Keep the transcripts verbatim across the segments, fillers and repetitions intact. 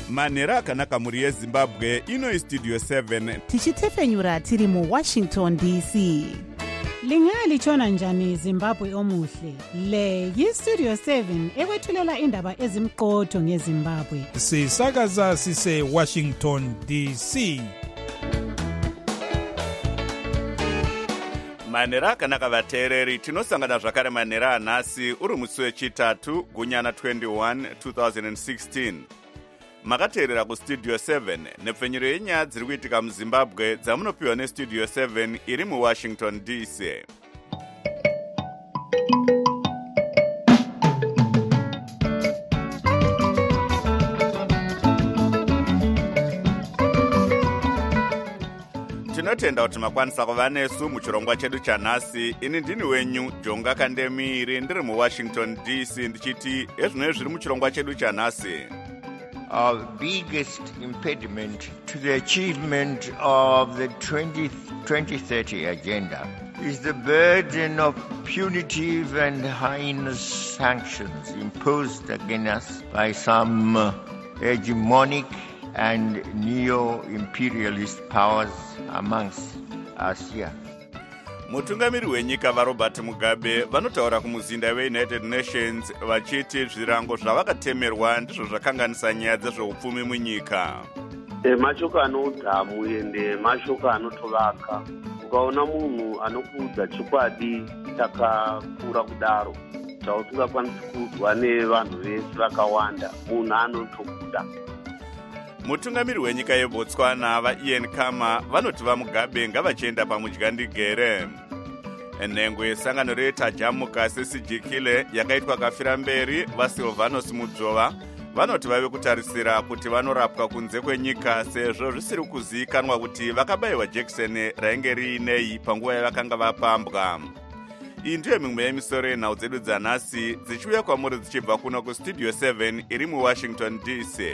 manhero akanaka muri yezimbabwe. Ino istudio seven tichitefenyura tiri mu Washington D C. Lingalitshona njani Zimbabwe omuhle? Le yistudio seven ekwethulela indaba ezimqotho ngeZimbabwe. Sisakaza sise Washington D C. manhero akanaka vateereri, tinosangana zvakare manhero anhasi uri musi wechitatu gunyana twenty-one twenty sixteen. Makateerera kustudio seven nepfenyuro yenyaya dziri kuitika muZimbabwe dzamunopiwa nestudio seven iri muWashington D C. Tinotenda kuti makwanisa kuva nesu muchirongwa chedu chanhasi. Ini ndini wenyu Jonga Kandemiri ndiri muWashington D C ndichiti ezvino zviri muchirongwa chedu chanhasi. Our biggest impediment to the achievement of the twenty thirty agenda is the burden of punitive and heinous sanctions imposed against us by some uh, hegemonic and neo-imperialist powers amongst us here. Mutungamiri wenyika vaRobert Mugabe vanotaura kumuzinda weUnited Nations vachiti zvirango zvavakatemerwa ndizvo zvakanganisa nyaya dzezveupfumi munyika. E, mashoko anodhamu ende mashoko anotovaka. Ukaona munhu anokuudza chokwadi chakakura kudaro chausingakwanisi kuudzwa nevanhu vese vakawanda, munhu anotokuda. Mutungamiri wenyika yeBotswana vaIan Khama vanoti vaMugabe ngavachienda pamudyandigere. Nhengo yesangano reTajamuka sesijikile yakaitwa kafira mberi vaSilvanus Mudzova vanoti vave kutarisira kuti vanorapwa kunze kwenyika sezvo zvisiri kuzivikanwa kuti vakabayiwa jekiseni rainge riinei panguva yavakanga vapambwa. Iyi ndiyo mimwe yemisoro yenhau dzedu dzanhasi dzichiuya kwamuri dzichibva kuno kustudio seven iri muWashington D C.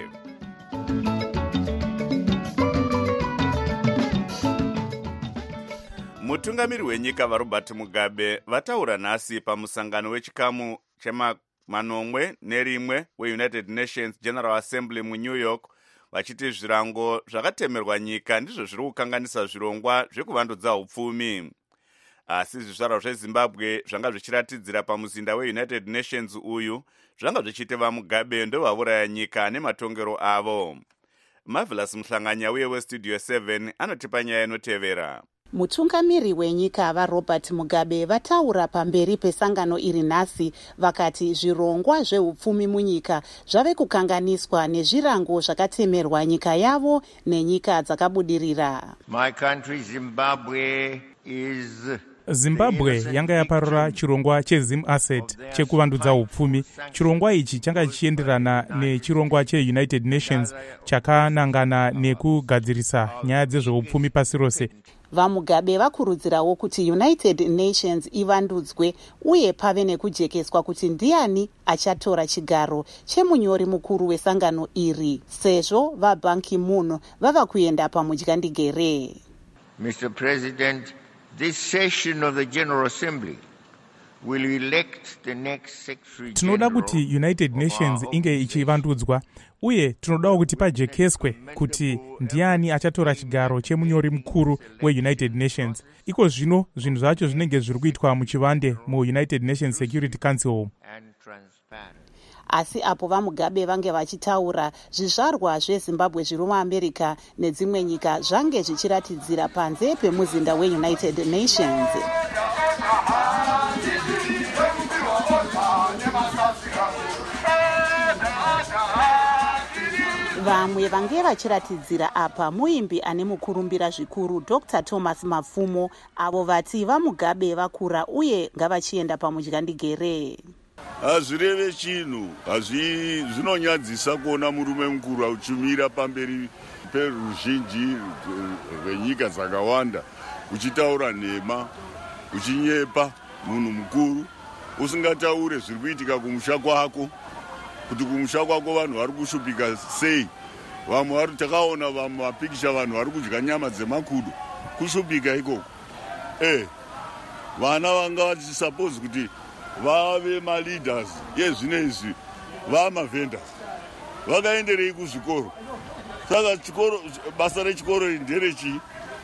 Mutungamiri wenyika vaRobert Mugabe vataura nhasi pamusangano wechikamu chemanomwe nerimwe weUnited Nations General Assembly muNew York vachiti zvirango zvakatemerwa nyika ndizvo zviri kukanganisa zvirongwa zvekuvandudza upfumi. Asi zvizvarwa zveZimbabwe zvanga zvichiratidzira pamuzinda weUnited Nations uyu zvanga zvichiti vaMugabe ndovavuraya nyika nematongero avo. Marvelous Mhlanganya uye westudio seven anotipa nyaya inotevera. Mutungamiri wenyika vaRobert Mugabe vataura pamberi pesangano iri nhasi vakati zvirongwa zveupfumi munyika zvave kukanganiswa nezvirango zvakatemerwa nyika yavo nenyika dzakabudirira. My country Zimbabwe is Zimbabwe yanga yaparura chirongwa cheZim Asset chekuvandudza upfumi. Chirongwa ichi changa chichienderana nechirongwa cheUnited Nations chakanangana nekugadzirisa nyaya dzezveupfumi pasi rose. VaMugabe vakurudzirawo kuti United Nations ivandudzwe uye pave nekujekeswa kuti ndiani achatora chigaro chemunyori mukuru wesangano iri sezvo vaBan Ki-moon vava kuenda pamudyandigere. Mister President, this session of the General Assembly will elect the next Secretary General. Tinoda kuti United Nations inge ichivandudzwa uye tinodawo kuti pajekeswe kuti ndiani achatora chigaro chemunyori mukuru weUnited Nations. Iko zvino zvinhu zvacho zvinenge zviri kuitwa muchivande muUnited Nations Security Council. Asi apo vaMugabe vange vachitaura zvizvarwa zveZimbabwe zviri muAmerica nedzimwe nyika zvange zvichiratidzira panze pemuzinda weUnited Nations. Vamwe vange vachiratidzira apa muimbi ane mukurumbira zvikuru Doctor Thomas Mapfumo avo vati vaMugabe vakura uye ngavachienda pamudyandigere. Hazvireve chinhu, zvinonyadzisa kuona murume mukuru uchimira pamberi peruzhinji rwenyika dzakawanda uchitaura nhema, uchinyepa munhu mukuru, usingataure zviri kuitika kumusha kwako, kuti kumusha kwako vanhu vari kushupika sei. Vamwe vari takaona vamwe mapikicha vanhu vari kudya nyama dzemakudo, kushupika ikoko. Eh, vana vanga vachisuppose kuti vave ma leaders yezvino izvi vama vendors. vakaenderei kuzvikoro. Saka chikoro, basa rechikoro nderechi,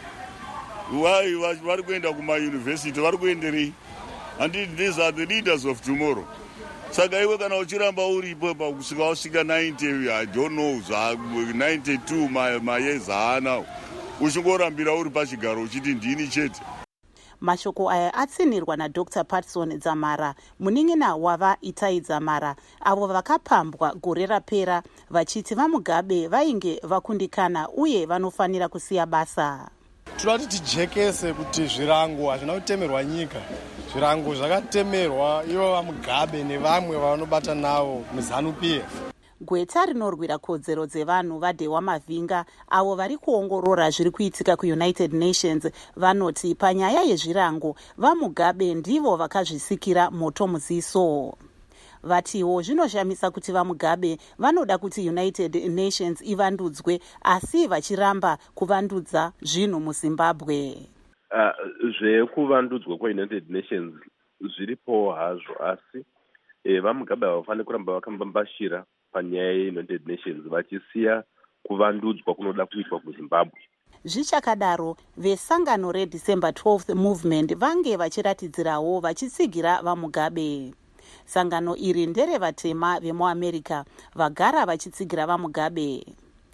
why vari kuenda kumayunivhesiti vari kuenderei? And these are the leaders of tomorrow. Saka iwe kana uchiramba uripo kusvika wasvika ninety, I don't know, ninety-two mayears haana, uchingorambira uri pachigaro uchiti ndini chete. Mashoko aya atsinirwa naDr Patson Dzamara, munin'ina wava Itai Dzamara, avo vakapambwa gore rapera vachiti vaMugabe vainge vakundikana uye vanofanira kusiya basa. Tinoti tijekese kuti zvirango hazvina kutemerwa nyika. Zvirango zvakatemerwa ivo vaMugabe nevamwe vanobata navo muZANU-P F. Gweta rinorwira kodzero dzevanhu vaDhewa Mavhinga avo vari kuongorora zviri kuitika kuUnited Nations vanoti panyaya yezvirango vaMugabe ndivo vakazvisikira moto muziso. Vatiwo zvinoshamisa kuti vaMugabe vanoda kuti United Nations ivandudzwe asi vachiramba kuvandudza zvinhu muZimbabwe. Uh, zvekuvandudzwa kweUnited Nations zviripo hazvo asi eh, vaMugabe havafaniri kuramba vakambambashira panyaya yeUnited Nations vachisiya kuvandudzwa kunoda kuitwa kuZimbabwe. Zvichakadaro, vesangano reDecember twelfth movement vange vachiratidzirawo vachitsigira vaMugabe. Sangano iri ndere vatema vemuAmerica vagara vachitsigira vaMugabe.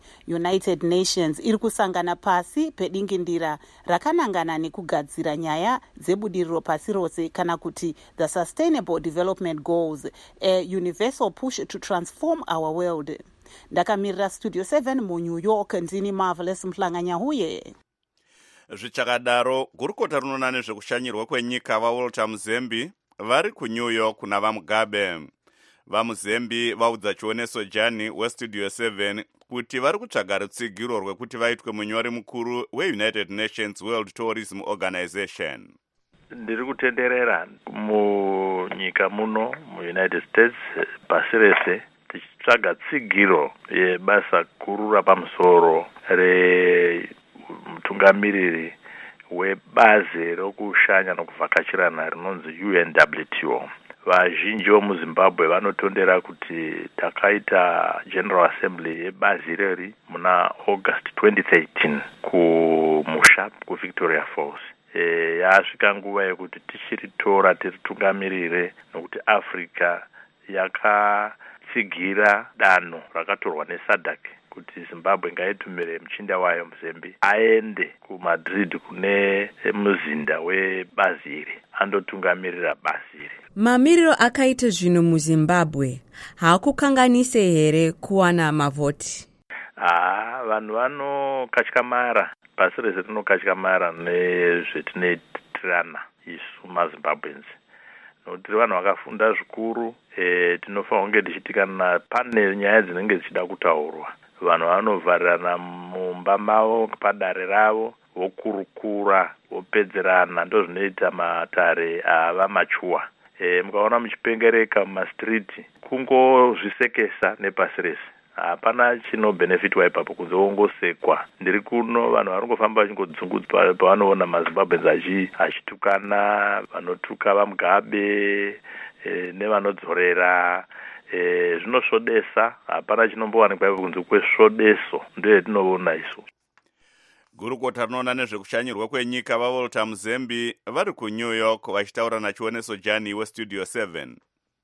United Nations iri kusangana pasi pedingindira rakanangana nekugadzira nyaya dzebudiriro pasi rose kana kuti the Sustainable Development Goals, a universal push to transform our world. Ndakamirira Studio seven mu New York ndini Marvelous Mhlanganyahuye. Zvichakadaro, gurukota rinona nezvekushanyirwa kwenyika vaWalter Muzembi vari kuNew York kuna vaMugabe. VaMuzembi vaudza chioneso Jani weStudio seven kuti vari kutsvaga rutsigiro rwekuti vaitwe munyori mukuru weUnited Nations World Tourism Organization. Ndiri kutenderera munyika muno muUnited States pasi rese tichitsvaga tsigiro yebasa guru rapamusoro remutungamiriri webazi rokushanya nokuvhakachirana rinonzi U N W T O. Vazhinji vomuZimbabwe vanotondera kuti takaita General Assembly yebazi reri muna August twenty thirteen kumusha kuVictoria Falls. E, yasvika nguva yekuti tichiritora tiritungamirire nokuti Africa yakatsigira danho rakatorwa neSADC kuti Zimbabwe ngaitumire muchinda wayo Muzembi aende kuMadrid kune muzinda webazi iri andotungamirira basi iri. Mamiriro akaita zvinhu muZimbabwe haakukanganise here kuwana mavhoti? Ah, vanhu vanokatyamarara, basi rese rinokatyamarara nezvetinoitirana isu maZimbabweans. Nokuti vanhu vakafunda zvikuru, e, tinofanira kunge tichitikana pane nyaya dzinenge dzichida kutaurwa. Vanhu vanovharirana mumba mavo padare ravo vokurukura vopedzerana, ndo zvinoita matare ava machuwa. E, mukaona muchipengereka mumastriti kungozvisekesa nepasi rese. Hapana chino benefitwa ipapo kunze wongosekwa. Ndiri kuno vanhu varikufamba vachingodzungudza pavanoona maZimbabweans achitukana, vanotuka vaMugabe e, nevanodzorera. E, zvinosvodesa. Hapana chinombowanikwa ipapo kunze kwesvodeso. Ndiyo yatinoona isu. Gurukota rinoona nezvekushanyirwa kwenyika vaWalter Muzembi vari kuNew York vachitaura nachioneso Jani weStudio seven.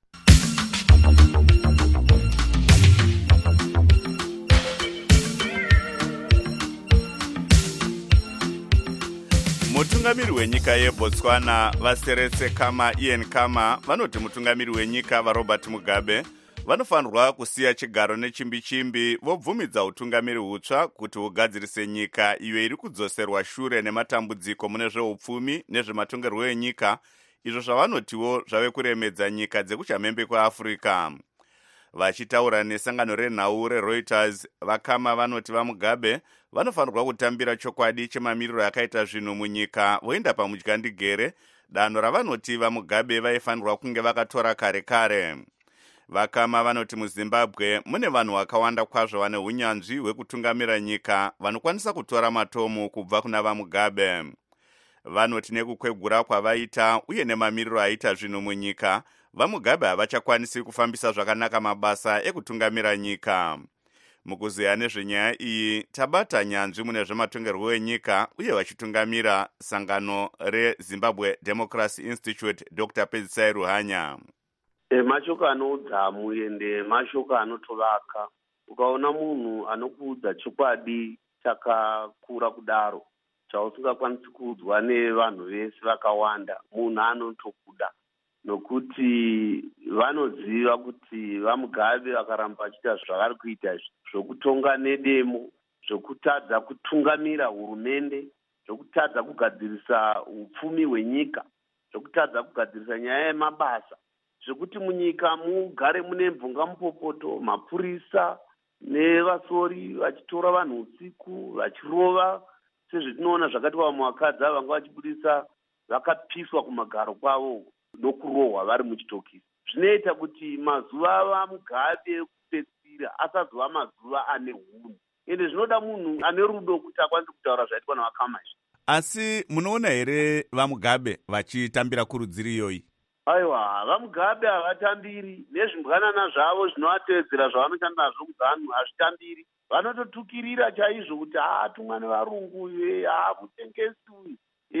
Mutungamiri wenyika yeBotswana vaSeretse Khama Ian Khama vanoti mutungamiri wenyika vaRobert Mugabe vanofanirwa kusiya chigaro nechimbi chimbi vobvumidza utungamiri hutsva kuti hugadzirise nyika iyo iri kudzoserwa shure nematambudziko mune zveupfumi nezvematongerwo enyika, izvo zvavanotiwo zvave kuremedza nyika dzekuchamhembe kweAfrica. Vachitaura nesangano renhau reReuters, vaKhama vanoti vaMugabe vanofanirwa kutambira chokwadi chemamiriro akaita zvinhu munyika voenda pamudyandigere, danho ravanoti vaMugabe vaifanirwa kunge vakatora kare kare. VaKhama vanoti muZimbabwe mune vanhu vakawanda kwazvo vane unyanzvi hwekutungamira nyika vanokwanisa kutora matomo kubva kuna vaMugabe. Vanoti nekukwegura kwavaita uye nemamiriro aita zvinhu munyika, vaMugabe havachakwanisi kufambisa zvakanaka mabasa ekutungamira nyika. mukuziya nezvenyaya iyi tabata nyanzvi mune zvematongerwo enyika uye vachitungamira sangano rezimbabwe democracy institute dr pedzisai ruhanya. E, mashoko anoudzamu ende mashoko anotovaka. Ukaona munhu anokuudza chokwadi chakakura kudaro chausingakwanisi kuudzwa nevanhu vese vakawanda, munhu anotokuda nokuti vanoziva kuti vaMugabe vakaramba vachiita zvavari kuita zvokutonga nedemo, zvokutadza kutungamira hurumende, zvokutadza kugadzirisa upfumi hwenyika, zvokutadza kugadzirisa nyaya yemabasa, zvekuti munyika mugare mune mvungamupopoto, mapurisa nevasori vachitora vanhu usiku vachirova sezvetinoona zvakatiwa muvakadzi vanga vachibudisa vakapiswa kumagaro kwavo nokurohwa vari muchitokisi. Zvinoita kuti mazuva avaMugabe ekupedzisira asazova mazuva ane hunhu, ende zvinoda munhu ane rudo kuti akwanise kutaura zvaitwa navakamashi. Asi munoona here vaMugabe vachitambira kurudziro iyoyi? Aiwa, vaMugabe havatambiri, nezvimbwanana zvavo zvinovatevedzera zvavanoshanda nazvo kuZANU hazvitambiri. Vanototukirira chaizvo kuti haa tumwa nevarungu, haa mutengesi uyu,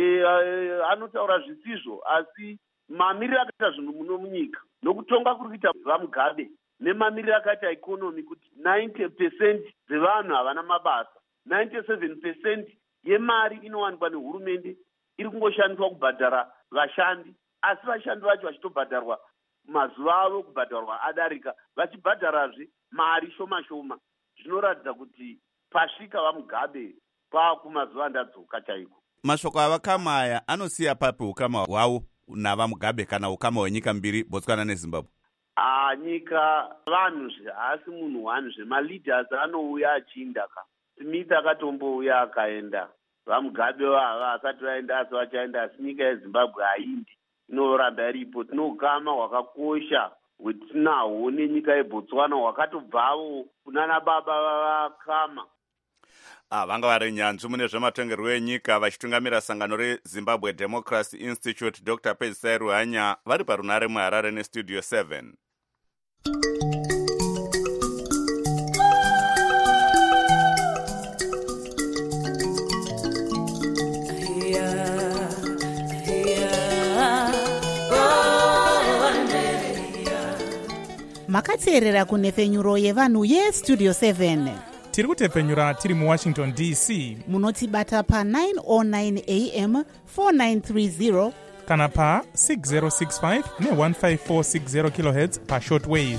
anotaura zvisizvo, asi mamiriro akaita zvinhu muno munyika nokutonga kuri kuita vaMugabe nemamiriro akaita ikonomi kuti ninety percent dzevanhu havana mabasa, ninety-seven percent yemari inowanikwa nehurumende iri kungoshandiswa kubhadhara vashandi, asi vashandi vacho vachitobhadharwa mazuva avo kubhadharwa adarika, vachibhadharazve mari shoma shoma. Zvinoratidza kuti pasvika vaMugabe kwakumazuva andadzoka chaiko. Mashoko avakama aya anosiya papi ukama hwavo navaMugabe kana ukama hwenyika mbiri, Botswana neZimbabwe? Ah, nyika vanhu zve, asi munhu wani zve. Maleaders anouya achienda ka. Smith akatombouya akaenda. VaMugabe vava asati vaenda asi vachaenda, asi nyika yeZimbabwe haindi, inoramba iripo. Tino ukama hwakakosha hwetinahwo nenyika yeBotswana hwakatobvawo kunana baba vavakama. Ah, vanga vari nyanzvi mune zvematongerwo enyika vachitungamira sangano reZimbabwe Democracy Institute Dr Pedzisai Ruhanya vari parunare muHarare nestudio seven. Makateerera kunhepfenyuro yevanhu yestudio seven. Tiri kutepfenyura tiri muWashington D C. Munotibata pa nine oh nine A M four nine three zero kana pa six zero six five ne one five four six zero kilohertz pa shortwave.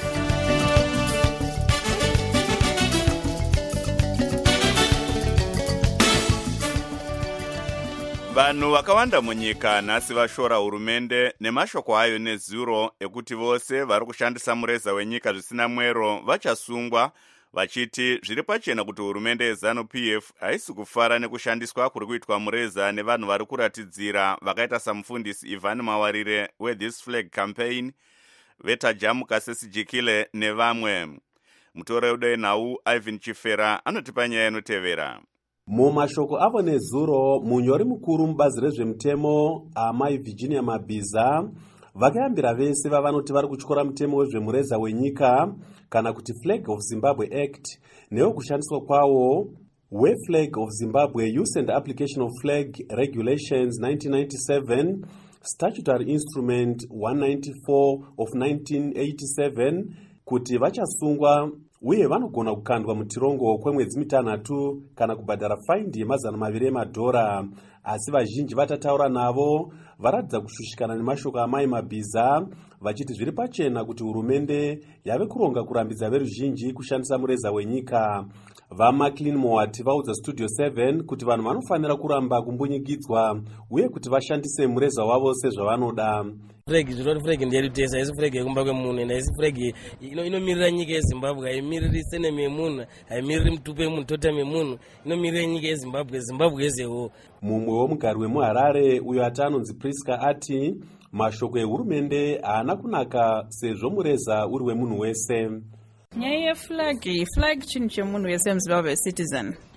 Vanhu vakawanda munyika nhasi vashora hurumende nemashoko ayo nezuro ekuti vose vari kushandisa mureza wenyika zvisina mwero vachasungwa, vachiti zviri pachena kuti hurumende yeZANU P F haisi kufara nekushandiswa kuri kuitwa mureza nevanhu vari kuratidzira vakaita samufundisi Ivan Mawarire weThis Flag Campaign, Vetajamu Kasesi Jikile nevamwe. Mutoreudai nhau Ivan Chifera anotipa nyaya inotevera. Mumashoko avo nezuro, munyori mukuru mubazi rezvemutemo amai Virginia Mabhiza vakayambira vese vavanoti vari kutyora mutemo wezvemureza wenyika kana kuti Flag of Zimbabwe Act newo kushandiswa kwawo weFlag of Zimbabwe Use and Application of Flag Regulations nineteen ninety-seven, Statutory Instrument one ninety-four of nineteen eighty-seven, kuti vachasungwa uye vanogona kukandwa mutirongo kwemwedzi mitanhatu kana kubhadhara faindi yemazana maviri emadhora. Asi vazhinji vatataura navo varadza kushushikana nemashoko amai Mabhiza vachiti zviri pachena kuti hurumende yave kuronga kurambidza veruzhinji kushandisa mureza wenyika. VaMaclean Moati vaudza studio seven kuti vanhu vanofanira kuramba kumbunyikidzwa uye kuti vashandise mureza wavo sezvavanoda. Flag zviro flag ndeyerutesa isi flag yekumba kwemunhu ende isi flag ino inomirira nyika yeZimbabwe, haimiriri seneme yemunhu, haimiriri mutupe munhu tota memunhu, inomirira nyika yeZimbabwe, Zimbabwe yezewo. Mumwe womugari wemuHarare uyo ati anonzi Priska ati mashoko ehurumende haana kunaka sezvo mureza uri wemunhu wese. Nyaya yeflag, flag chinhu chemunhu wese muZimbabwe citizen.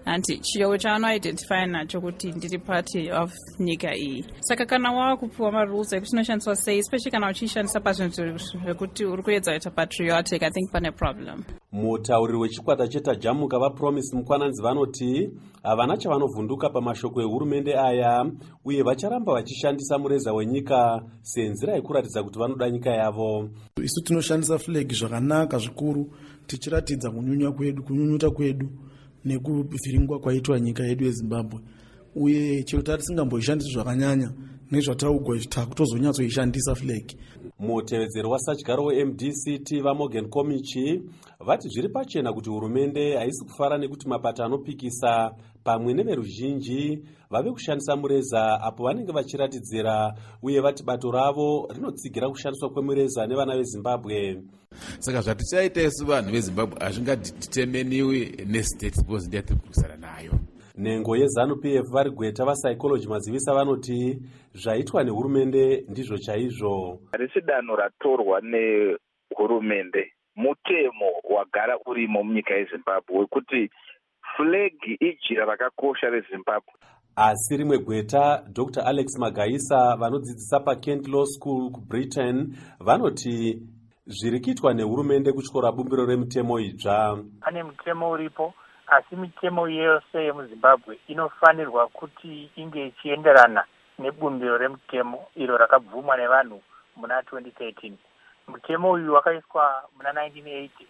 anti chiyeuwo chaanoidentify nacho kuti ndiri party of nyika iyi. Saka kana wakupiwa marules ekuti inoshandiswa sei, especially kana uchishandisa pazvinhu zvekuti uri kuedza kuita patriotic, I think pane problem. Mutauriri wechikwata chetajamuka vaPromise Mukwananzi vanoti havana chavanovhunduka pamashoko ehurumende aya uye vacharamba vachishandisa mureza wenyika senzira yekuratidza kuti vanoda nyika yavo. Isu tinoshandisa flag zvakanaka zvikuru tichiratidza kunyunyuta kwedu kunyunyuta kwedu nekuvhiringwa kwaitwa nyika yedu yeZimbabwe, uye chero tisingamboishandisi zvakanyanya nezvataugwa takutozonyatsoishandisa flag. Mutevedzeri wasatyaro weM D C T vaMorgan Komichi vati zviri pachena kuti hurumende haisi kufara nekuti mapato anopikisa pamwe neveruzhinji vave kushandisa mureza apo vanenge vachiratidzira, uye vati bato ravo rinotsigira kushandiswa kwemureza nevana veZimbabwe. Saka zvatichaita isu vanhu veZimbabwe hazvingadhitemeniwi nestate policy yatiri kurwisana nayo. Nhengo yeZanu P F vari gweta vaPsychology mazivisa vanoti zvaitwa nehurumende ndizvo chaizvo. Harisi danho ratorwa nehurumende, mutemo wagara urimo munyika yeZimbabwe wekuti flag ijira rakakosha reZimbabwe. Asi rimwe gweta Doctor Alex Magaisa vanodzidzisa paKent Law School kuBritain vanoti zviri kuitwa nehurumende kutyora bumbiro remutemo idzva. Pane mutemo uripo, asi mitemo yose yemuZimbabwe inofanirwa kuti inge ichienderana nebumbiro remutemo iro rakabvumwa nevanhu muna twenty thirteen. Mutemo uyu wakaiswa muna nineteen eighty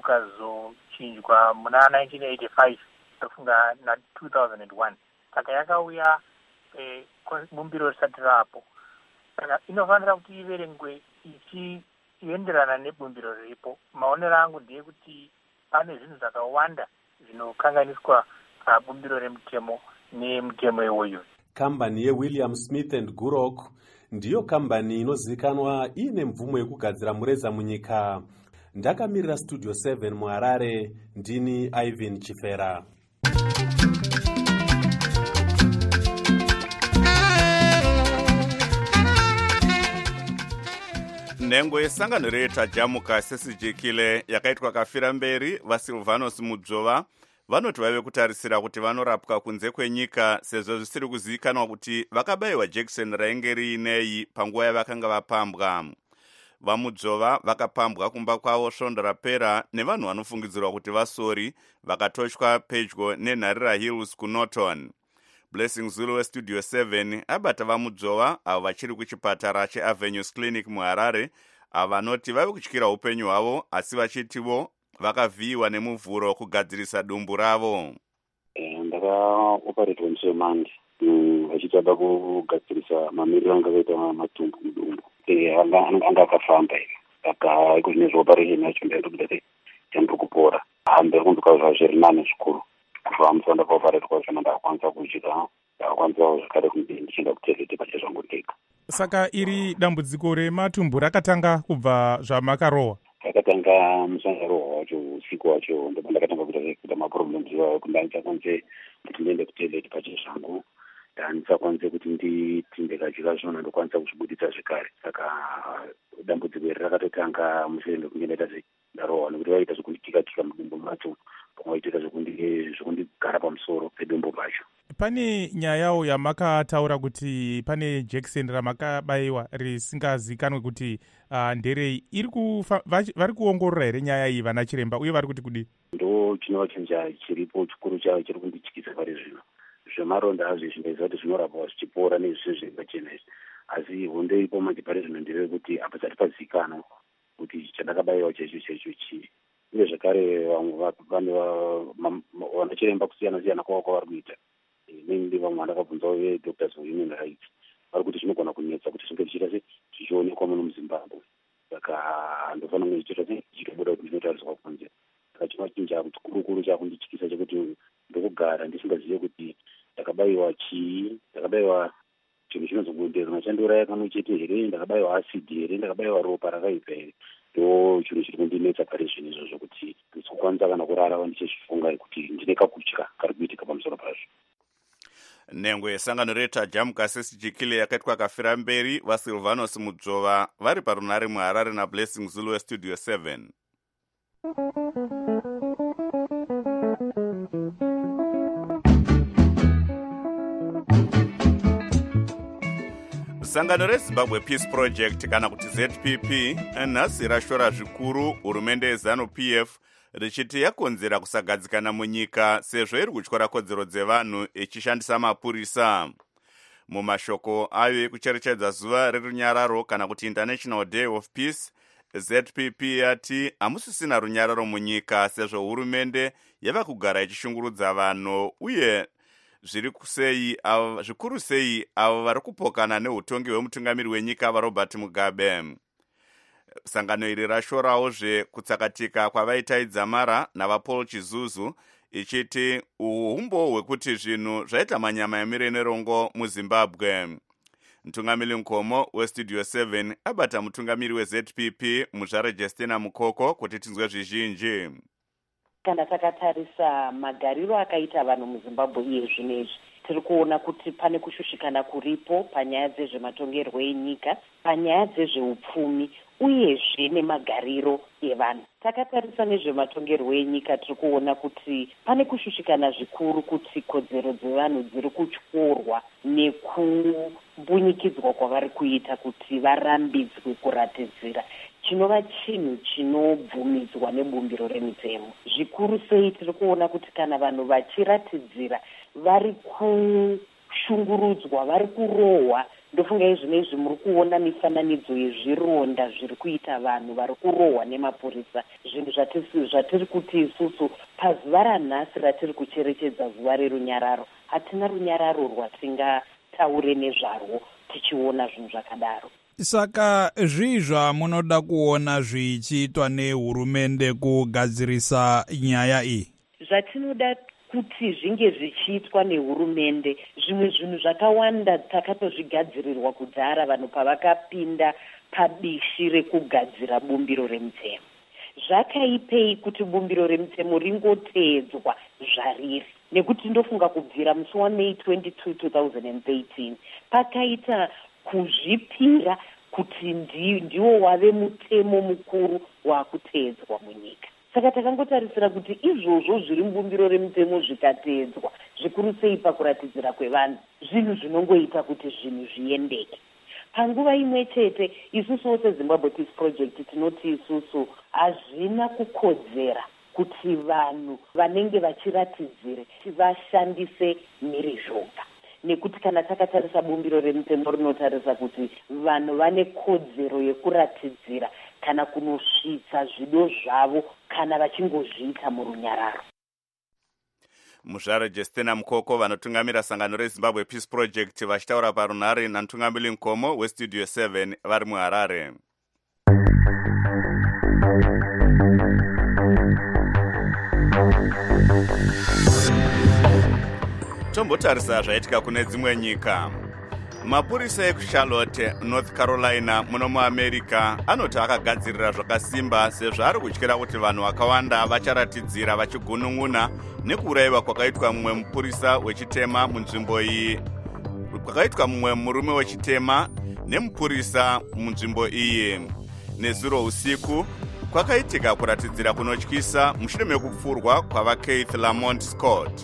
ukazochinjwa muna nineteen eighty-five tofunga na two thousand one. Saka yakauya eh, bumbiro risati rapo. Saka inofanira kuti iverengwe ichienderana nebumbiro riripo. Maonero angu ndeyekuti pane zvinhu zvakawanda zvinokanganiswa bumbiro remutemo nemutemo iwoyo. Kambani yeWilliam Smith and Gurok ndiyo kambani inozivikanwa iine mvumo yekugadzira mureza munyika. Ndakamirira Studio seven muHarare, ndini Ivan Chifera. Nhengo yesangano retajamuka sesijikile yakaitwa kafira mberi vaSilvanus Mudzova vanoti vave kutarisira kuti vanorapwa kunze kwenyika sezvo zvisiri kuzivikanwa kuti vakabayiwa jekiseni rainge riinei panguva yavakanga vapambwa. VaMudzova vakapambwa kumba kwavo svondo rapera nevanhu vanofungidzirwa kuti vasori vakatoshwa pedyo neNharira Hills kuNorton. Blessing Zulu weStudio seven abata vaMudzova avo vachiri kuchipatara cheAvenues Clinic muHarare avanoti vave kutyira upenyu hwavo asi vachitivo vakavhiyiwa nemuvhuro kugadzirisa dumbu ravo. Ndakaoperetwa muSemandi vachitsvaka kugadzirisa mamiriro anga akaita matumbu mudumbu anga akafamba iri saka iko zvine zveoperation yacho ndaitokuda chandiri kupora hamberi kunduka zviri nane zvikuru kuva musa ndakaoperetwa zvona ndakakwanisa kudya ndakakwanisa zvakare kunge ndichienda kutelete pache zvangu ndega. Saka iri dambudziko rematumbu rakatanga kubva zvamakarohwa? Rakatanga musangarohwa wacho usiku wacho ndipo ndakatanga kuita maproblems ekuti ndandisakwanise kuti ndiende kutelete pache zvangu ndandisakwanise kuti nditi ndikadya zvona ndokwanisa kuzvibuditsa zvekare. Saka dambudziko iri rakatotanga mushure mekunge ndaita ndarohwa nekuti vaita zvekunditika-tika mudumbu macho pamwe vaitoita zvekundigara pamusoro pedumbu pacho. Pane nyayawo yamakataura kuti pane jekiseni ramakabayiwa risingazikanwe kuti uh, nderei iri vari kuongorora here nyaya iyi vana chiremba uye vari kuti kudi? Ndo chinova chinja chiripo chikuru chavo chiri kundityisa pari zvino. Zvemaronda azvo zvinoita kuti zvinorapwa zvichipora nezvise zviri pachena izvi, asi hondo iripo manje pari zvino ndeyekuti hapasati pazivikanwa kuti chandakabayiwa chaicho chaicho chii. Uye zvakare vane vana chiremba kusiyana siyana kwavo kwavari kuita mainly vamwe vandakabvunzawo veDoctors for Human Rights vari kuti zvinogona kunetsa kuti zvinge zvichiita se zvichionekwa muno muZimbabwe. Saka ndofanira kunge zvichiita se zvichitobuda kuti zvinotariswa kunze. Saka chinochinja kuti kurukuru chakundityisa chekuti ndokugara ndisingazive kuti ndakabayiwa chii, ndakabayiwa chinhu chinozongoenderana chandoraya kamwe chete here, ndakabayiwa asidi here, ndakabayiwa ropa rakaipa here. Ndo chinhu chiri kundinetsa pari zvino izvozvo kuti ndisokwanisa kana kurara ndichizvifunga kuti ndine kakutya kari kuitika pamusoro pazvo. Nhengo yesangano retajamuka sesijikile yakaitwa kafira mberi vaSilvanus Mudzova vari parunare muHarare naBlessing Zulu weStudio seven. sangano rezimbabwe peace project kana kuti Z P P nhasi rashora zvikuru hurumende yeZanu P F richiti yakonzera kusagadzikana munyika sezvo iri kutyora kodzero dzevanhu ichishandisa mapurisa. Mumashoko ayo ekucherechedza zuva rerunyararo kana kuti International Day of Peace, Z P P yati hamusisina runyararo munyika sezvo hurumende yava kugara ichishungurudza vanhu uye zviri kusei zvikuru sei avo vari kupokana neutongi hwemutungamiri wenyika vaRobert Mugabe. Sangano iri rashorawozve kutsakatika kwavaitaidza mara navaPaul Chizuzu ichiti uhumbo hwekuti zvinhu zvaita manyama yemirenerongo muZimbabwe. Mutungamiri Nkomo weStudio seven abata mutungamiri weZ P P Muzvare Justina Mukoko kuti tinzwe zvizhinji. Kana takatarisa magariro akaita vanhu muZimbabwe iye zvinezvi, tiri kuona kuti pane kushushikana kuripo panyaya dzezvematongerwo enyika, panyaya dzezveupfumi uyezve nemagariro evanhu. Takatarisa nezvematongerwo enyika tiri kuona kuti pane kushushikana zvikuru kuti kodzero dzevanhu dziri kutyorwa nekumbunyikidzwa kwavari kuita kuti varambidzwe kuratidzira chinova chinhu chinobvumidzwa nebumbiro remutemo. Zvikuru sei tiri kuona kuti kana vanhu vachiratidzira vari kushungurudzwa, vari kurohwa. Ndofunga izvinezvi muri kuona mifananidzo yezvironda zviri kuita vanhu vari kurohwa nemapurisa, zvinhu zvatiri kuti isusu pazuva ranhasi ratiri kucherechedza zuva rerunyararo hatina runyararo rwatingataure nezvarwo tichiona zvinhu zvakadaro. Saka zvii zvamunoda kuona zvichiitwa nehurumende kugadzirisa nyaya iyi? Zvatinoda kuti zvinge zvichiitwa nehurumende, zvimwe zvinhu zvakawanda takatozvigadzirirwa kudhara vanhu pavakapinda padishi rekugadzira bumbiro remutemo. Zvakaipei kuti bumbiro remutemo ringoteedzwa zvariri? Nekuti ndofunga kubvira musi waMei twenty-second two thousand thirteen pakaita kuzvipira kuti ndiwo wave mutemo mukuru wakuteedzwa munyika. Saka takangotarisira kuti izvozvo zviri mubumbiro remutemo zvikateedzwa, zvikuru sei pakuratidzira kwevanhu, zvinhu zvinongoita kuti zvinhu zviendeke. Panguva imwe chete isusu seZimbabwe Peace Project tinoti isusu hazvina kukodzera kuti vanhu vanenge vachiratidzire vashandise mhirizhonga. Nekuti kana takatarisa bumbiro remutemo rinotarisa kuti vanhu vane kodzero yekuratidzira kana kunosvitsa zvido zvavo kana vachingozviita murunyararo. Muzvare Justina Mukoko vanotungamira sangano reZimbabwe Peace Project vachitaura parunhare namutungamiri Nkomo weStudio seven vari muHarare. Tombotarisa zvaitika kune dzimwe nyika. Mapurisa ekuCharlotte, North Carolina muno muAmerica anoti akagadzirira zvakasimba sezvo ari kutyira kuti vanhu vakawanda vacharatidzira vachigunun'una nekuurayiwa kwakaitwa mumwe mupurisa wechitema munzvimbo iyi. Kwakaitwa mumwe murume wechitema nemupurisa munzvimbo iyi. Nezuro usiku kwakaitika kuratidzira kunotyisa mushure mekupfurwa kwavaKeith Lamont Scott.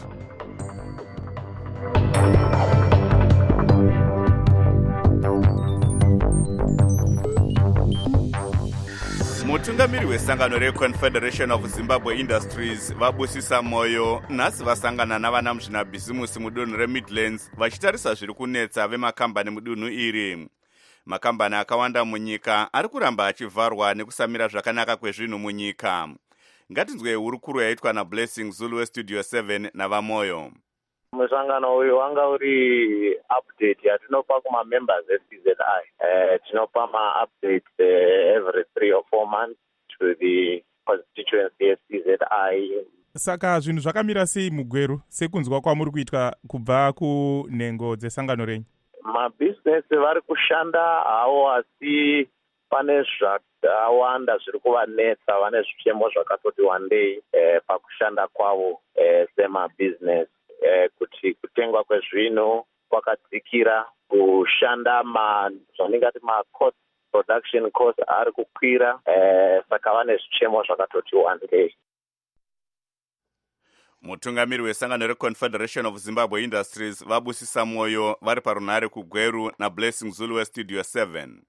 Mutungamiri wesangano reConfederation of Zimbabwe Industries vabusisa moyo nhasi vasangana navana muzvinabhisimusi mudunhu reMidlands vachitarisa zviri kunetsa vemakambani mudunhu iri. Makambani akawanda munyika ari kuramba achivharwa nekusamira zvakanaka kwezvinhu munyika. Ngatinzwe hurukuru yaitwa naBlessing Zulu weStudio seven navamoyo. Musangano uyu wanga uri update yatinopa kuma-members eC Z I. Uh, tinopa ma-update uh, every three or four months to the constituency eC Z I. Saka zvinhu zvakamira sei mugweru sekunzwa kwamuri kuitwa kubva kunhengo dzesangano renyu? Mabhizinesi vari kushanda hawo asi pane zvakawanda zviri kuvanetsa, vane zvichemo zvakatoti wandei eh, pakushanda kwavo eh, semabhizinesi. Eh, kuti kutengwa kwezvinhu kwakadzikira, kushanda ma zvaningati ma cost production cost ari kukwira, eh, saka vane zvichemo zvakatoti wandei. mutungamiri wesangano reconfederation of Zimbabwe Industries vabusisa mwoyo vari parunhare kugweru nablessing Zulu westudio seven.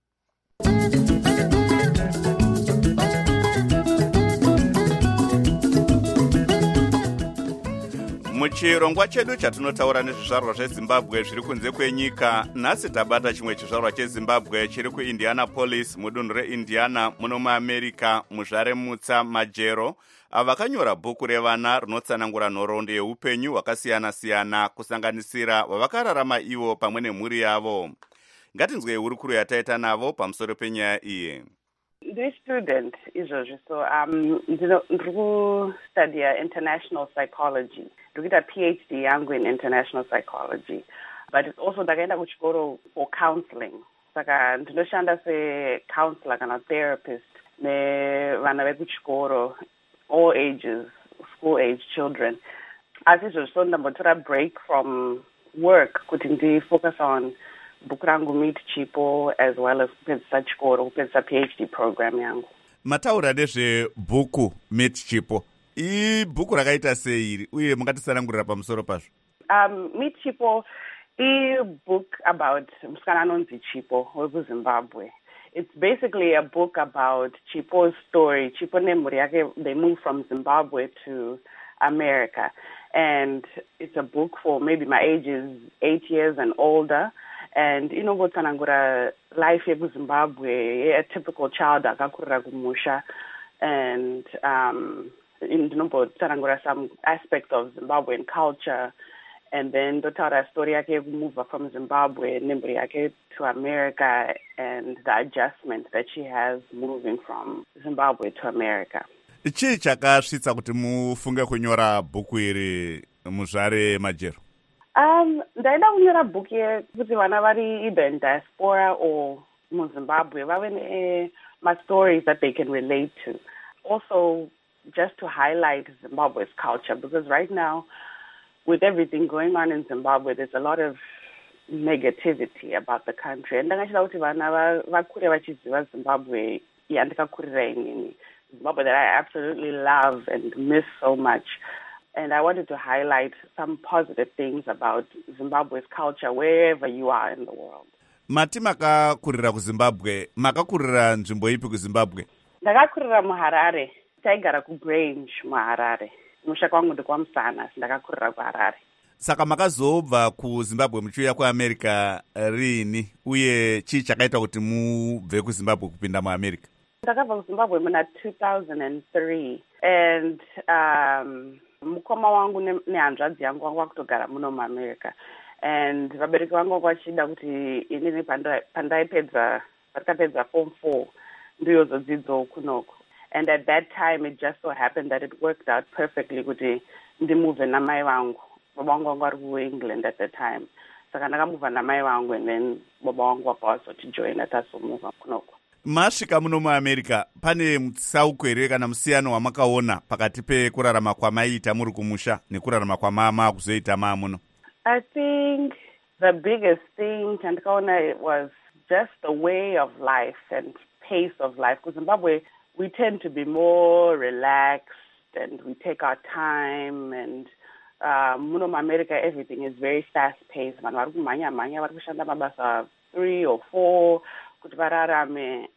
muchirongwa chedu chatinotaura nezvizvarwa zvezimbabwe zviri kunze kwenyika, nhasi tabata chimwe chizvarwa chezimbabwe chiri kuindianapolis mudunhu reindiana muno muamerica. muzvaremutsa majero avakanyora bhuku revana rinotsanangura nhoroondo yeupenyu hwakasiyana-siyana kusanganisira wavakararama ivo pamwe nemhuri yavo. ngatinzwei hurukuro yataita navo pamusoro penyaya iyi. This student izvozvo, so um ndiri kustudia international psychology. Ndiri kuita PhD yangu in international psychology, but it's also ndakaenda kuchikoro for counseling. Saka ndinoshanda secounselor kana therapist nevana vekuchikoro, all ages, school age children. Asi izvozvo so ndambotora break from work kuti ndifocus on bhuku rangu Meet Chipo as well as kupedzisa chikoro, kupedzisa PhD program yangu. Mataura nezvebhuku Meet Chipo, ibhuku rakaita sei iri uye mungatitsanangurira pamusoro pazvo? Um, Meet Chipo book about musikana anonzi Chipo wekuZimbabwe. It's basically a book about Chipo's story. Chipo nemhuri yake, they moved from Zimbabwe to America, and it's a book for maybe my age is eight years and older. And inongotsanangura life yekuZimbabwe, a typical child akakurira kumusha, and um ndinombotsanangura some aspects of Zimbabwean culture, and then ndotaura story yake yekumova from Zimbabwe nemburi yake to America and the adjustment that she has moving from Zimbabwe to America. Chii chakasvitsa kuti mufunge kunyora bhuku iri muzvare majero? Um, ndaida kunyora bhuku yekuti vana vari either in diaspora or muZimbabwe vave ma-stories that they can relate to. Also, just to highlight Zimbabwe's culture, because right now, with everything going on in Zimbabwe, there's a lot of negativity about the country. And ndangachida kuti vana vakure vachiziva Zimbabwe yandikakurira inini, Zimbabwe that I absolutely love and miss so much. And I wanted to highlight some positive things about Zimbabwe's culture wherever you are in the world. Mati makakurira kuZimbabwe, makakurira nzvimbo ipi kuZimbabwe? Ndakakurira muHarare, taigara kuGrange muHarare. Musha kwangu ndekwaMusana, ndakakurira kuHarare. Saka makazobva kuZimbabwe muchiuya kuAmerica rini, uye chii chakaita kuti mubve kuZimbabwe kupinda muAmerica? Ndakabva kuZimbabwe muna two thousand three, and um mukoma wangu nehanzvadzi yangu wangu vakutogara muno muAmerica, and vabereki vangu vachida kuti inini pandaipedza patakapedza form four ndiyozodzidzo kunoko. And at that time it just so happened that it worked out perfectly kuti ndimove namai vangu. Baba wangu wangu vari kuEngland at the time, saka ndakamova namai vangu, and then baba wangu vakazotijoina tasomova kunoko. Masvika muno muAmerica, pane mutsauko here kana musiyano wamakaona pakati pekurarama kwamaita muri kumusha nekurarama kwamama kuzoita maamuno? I think the biggest thing chandikaona was just the way of life and pace of life. Because Zimbabwe, we tend to be more relaxed and we take our time, and uh, muno muAmerica everything is very fast paced. Vanhu vari kumhanya mhanya, vari kushanda mabasa three or four kuti vararame.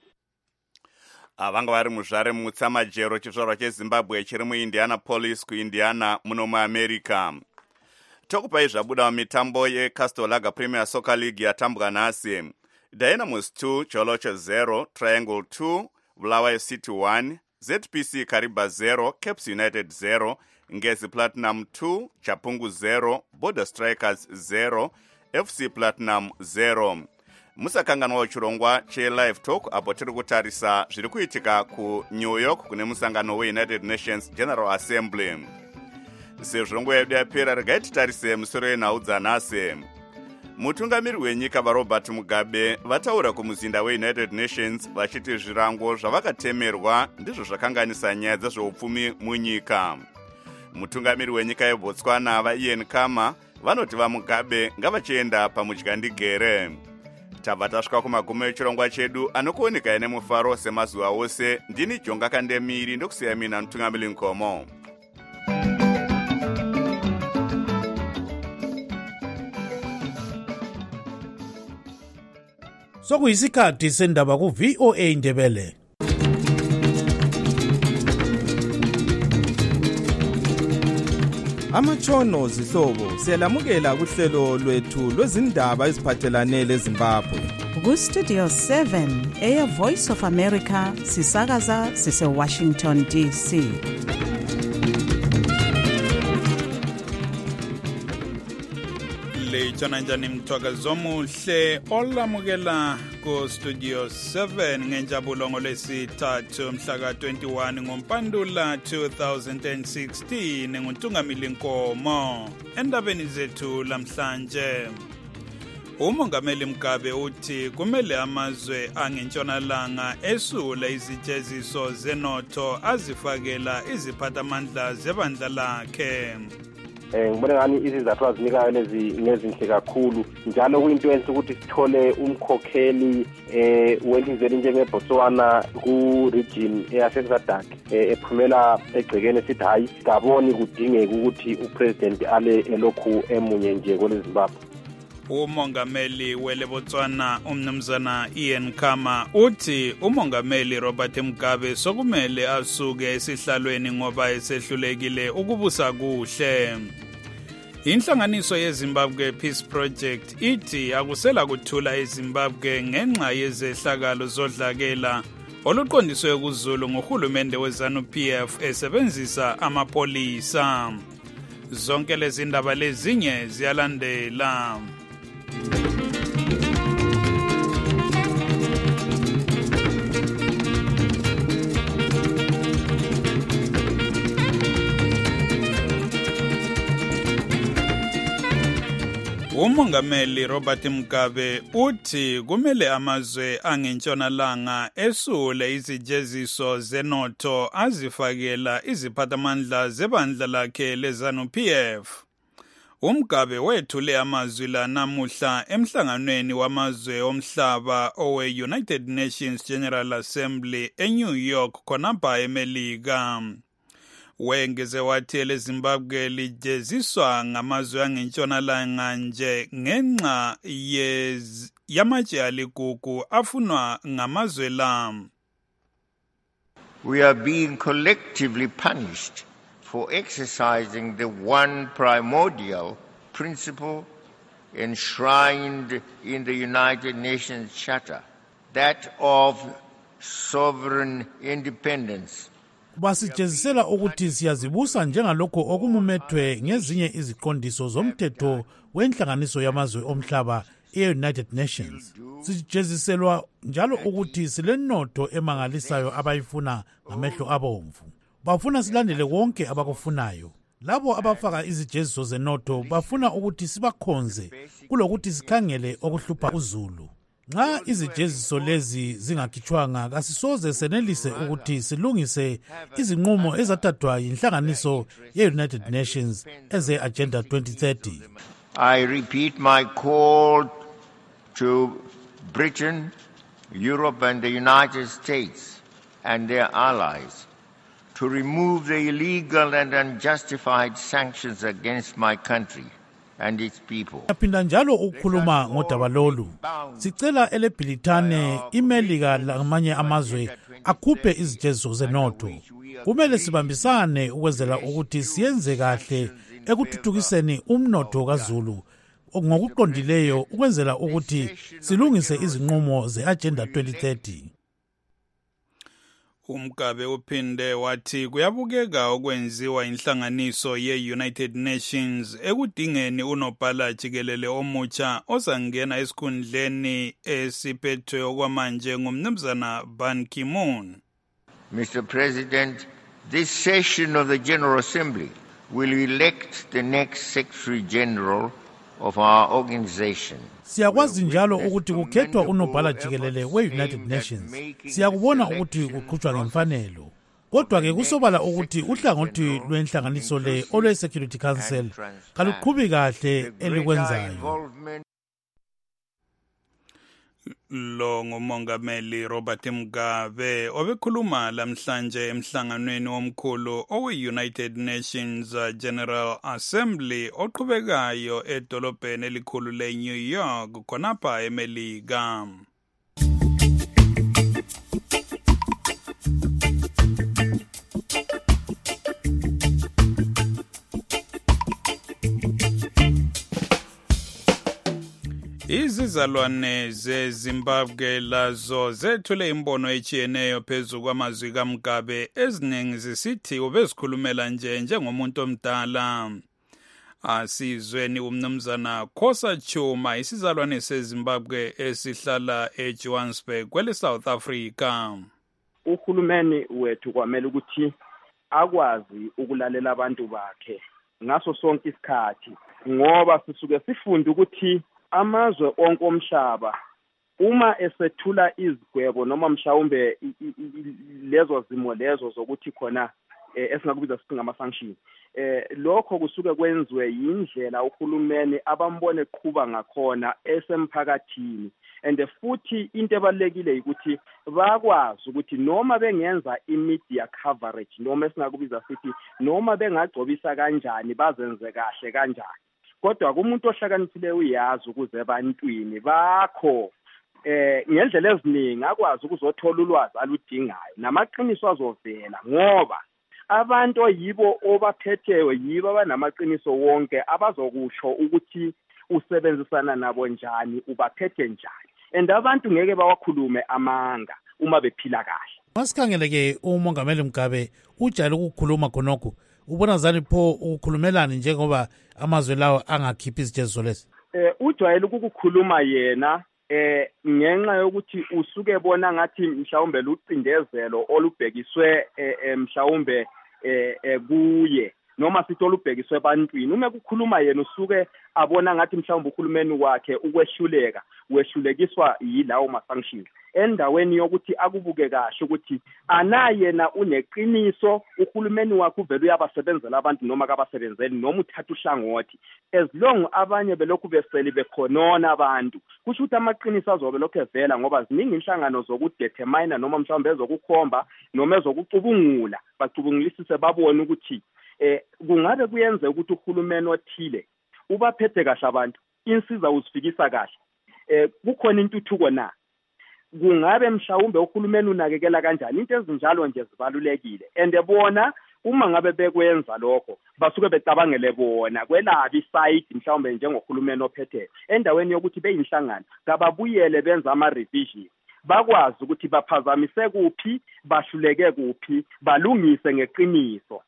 Vanga vari muzvare mutsa majero chizvarwa cheZimbabwe chiri muIndianapolis kuIndiana muno muAmerica. Tokupai zvabuda mumitambo yeCastor Lager Premier Soccer League yatambwa nhasi. Dynamos two, Cholocho zero, Triangle two, Bulawayo City one, Z P C Kariba zero, Caps United zero, Ngezi Platinum two, Chapungu zero, Border Strikers zero, F C Platinum zero. Musakanganwa chirongwa che Live Talk apo tiri kutarisa zviri kuitika ku New York kune musangano weUnited Nations General Assembly. Sezvo yedu yapera, regai titarise musoro yenhau dzanhasi. Mutungamiri wenyika vaRobert Mugabe vataura kumuzinda weUnited Nations vachiti zvirango zvavakatemerwa ndizvo zvakanganisa nyaya dzezveupfumi munyika. Mutungamiri wenyika yeBotswana vaIan Khama vanoti vaMugabe ngavachienda pamudyandigere. Tabva tasvika kumagumo echirongwa chedu anokuoneka nemufaro semazuva ose. Ndini Jonga Kandemiri ndokusiya mina Mutungamiri Nkomo. Sokuyisikhathi sendaba ku V O A Ndebele. Amatshono zihlobo siyalamukela kuhlelo lwethu lwezindaba eziphathelane leZimbabwe. Ku Studio seven eya Voice of America sisakaza sise Washington D C. Lechona njani mthwakazo omuhle olamukela ku Studio seven ngenjabulo ngolwesithathu mhla ka twenty-one ngoMpandula two thousand sixteen nguNtungamili Nkomo. Endabeni zethu lamhlanje, uMongameli Mugabe uthi kumele amazwe angentshonalanga esule izijeziso zenotho azifakela iziphathamandla zebandla lakhe. Eh ngibona ngani izizathu azinikayo lezi ngezinhle kakhulu, njalo kuyinto enhle ukuthi sithole umkhokheli eh welizwe njengeBotswana ku region eyaseSadak ephumela egcekeni sithi hayi kaboni kudingeka ukuthi upresident ale elokhu emunye nje kweleZimbabwe. Umongameli weleBotswana umnumzana Ian Khama uthi umongameli Robert Mugabe sokumele asuke esihlalweni ngoba esehlulekile ukubusa kuhle. Inhlanganiso yeZimbabwe Peace Project ithi akusela kuthula eZimbabwe ngenxa yezehlakalo zodlakela oluqondiswe kuZulu ngohulumende weZanu-P F esebenzisa amapolisa. Zonke lezi ndaba lezinye ziyalandela. Umongameli Robert Mugabe uthi kumele amazwe angentshonalanga esule izijeziso zenotho azifakela iziphathamandla zebandla lakhe leZanu-P F. uMugabe wethule amazwi la namuhla emhlanganweni wamazwe omhlaba owe United Nations General Assembly eNew York khonapha eMelika. Wengeze wathi eleZimbabwe lijeziswa ngamazwe angentshonalanga nje ngenxa yamatshe aligugu afunwa ngamazwe la. We are being collectively punished for exercising the one primordial principle enshrined in the United Nations Charter, that of sovereign independence. Basijezisela ukuthi siyazibusa njengalokho okumumethwe ngezinye iziqondiso zomthetho wenhlanganiso yamazwe omhlaba e-United Nations. Sijeziselwa njalo ukuthi silenotho emangalisayo abayifuna ngamehlo abomvu. Bafuna silandele konke abakufunayo. Labo abafaka izijeziso zenotho bafuna ukuthi sibakhonze kulokuthi sikhangele okuhlupha uZulu. Nxa izijeziso lezi zingakhitshwanga kasisoze senelise ukuthi silungise izinqumo ezathathwa yinhlanganiso ye-United Nations eze Agenda twenty thirty. I repeat my call to Britain, Europe and the United States and their allies to remove the illegal and unjustified sanctions against my country and its people. Yaphinda njalo ukukhuluma ngodaba lolu. Sicela eleBritane, iMelika lamanye amazwe akhuphe izijeziso zenotho. Kumele sibambisane ukwenzela ukuthi siyenze kahle ekuthuthukiseni umnotho kaZulu ngokuqondileyo ukwenzela ukuthi silungise izinqumo ze-Agenda twenty thirty. uMugabe uphinde wathi kuyabukeka okwenziwa inhlanganiso ye-United Nations ekudingeni unobhala jikelele omutsha ozangena esikhundleni esiphethwe okwamanje ngumnumzana Ban Ki-moon. Mister President, this session of the General Assembly will elect the next Secretary General of our organization. Siyakwazi njalo ukuthi kukhethwa unobhala jikelele we-United Nations. Siyakubona ukuthi kuqhutshwa ngemfanelo. Kodwa ke kusobala ukuthi uhlangothi lwenhlanganiso le olwe Security Council kaluqhubi kahle elikwenzayo. Lo ngumongameli Robert Mugabe obekhuluma lamhlanje emhlanganweni omkhulu owe-United Nations General Assembly oqhubekayo edolobheni elikhulu le-New York khonapha eMelika. Izizalwane zeZimbabwe lazo zethule imbono etshiyeneyo phezu kwamazwi kaMgabe, eziningi zisithi ubezikhulumela nje njengomuntu omdala. Asizweni umnumzana Khosa Chuma, isizalwane seZimbabwe esihlala eJohannesburg kwele South Africa. Uhulumeni wethu kwamele ukuthi akwazi ukulalela abantu bakhe ngaso sonke isikhathi, ngoba sisuke sifunda ukuthi amazwe onke omhlaba uma esethula izigwebo noma mhlawumbe lezo zimo lezo zokuthi khona esingakubiza sithi ngama-sanction, eh lokho kusuke kwenziwe yindlela uhulumeni abambone qhuba ngakhona esemphakathini. And futhi into ebalekile ukuthi bakwazi ukuthi noma bengenza i-media coverage noma esingakubiza sithi noma bengagcobisa kanjani bazenze kahle kanjani, kodwa kumuntu ohlakaniphile uyazi ukuze ebantwini bakho eh ngendlela eziningi akwazi ukuzothola ulwazi aludingayo namaqiniso azovela, ngoba abantu yibo obaphethewe, yibo abanamaqiniso wonke abazokusho ukuthi usebenzisana nabo njani, ubaphethe njani, and abantu ngeke bawakhulume amanga uma bephila kahle. Masikhangele-ke umongameli Mugabe ujayele ukukhuluma khonokho, ubona zani pho ukukhulumelani njengoba amazwe lawo angakhiphi izijeziso lezi? Eh ujayele ukukhuluma yena eh ngenxa yokuthi usuke bona ngathi mhlawumbe lucindezelo olubhekiswe mhlawumbe eh kuye noma sithi olubhekiswe ebantwini. Uma kukhuluma yena usuke abona ngathi mhlawumbe uhulumeni wakhe ukwehluleka wehlulekiswa yilawo ma-sanctions, endaweni yokuthi akubuke kahle ukuthi anayena uneqiniso, uhulumeni wakhe uvele uyabasebenzela abantu noma kabasebenzeli noma uthatha uhlangothi. As long abanye belokhu beseli bekhonona abantu, kusho ukuthi amaqiniso azobe lokhu evela, ngoba ziningi inhlangano zokudetermine noma mhlawumbe ezokukhomba noma ezokucubungula, bacubungulisise babone ukuthi eh kungabe kuyenze ukuthi uhulumeni othile ubaphethe kahle abantu, insiza uzifikisa kahle, eh kukhona intuthuko na, kungabe mhlawumbe uhulumeni unakekela kanjani. Into ezinjalo nje zibalulekile, and bona uma ngabe bekwenza lokho basuke becabangele bona kwelabi side mhlawumbe njengohulumeni ophethe, endaweni yokuthi beyinhlangano kababuyele benza ama-revision, bakwazi ukuthi baphazamise kuphi, bahluleke kuphi, balungise ngeqiniso.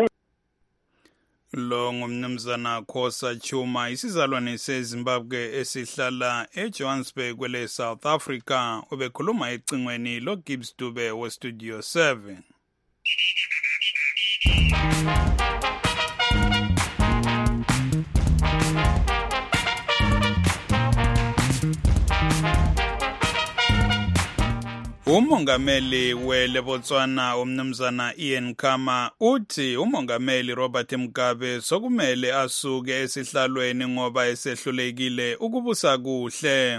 Lo ngumnumzana Khosa Chuma, isizalwane seZimbabwe esihlala eJohannesburg kwele South Africa, obekhuluma ecingweni lo Gibbs Dube we Studio seven. Umongameli weLebotswana umnumzana Ian Khama uthi umongameli Robert Mugabe sokumele asuke esihlalweni ngoba esehlulekile ukubusa kuhle.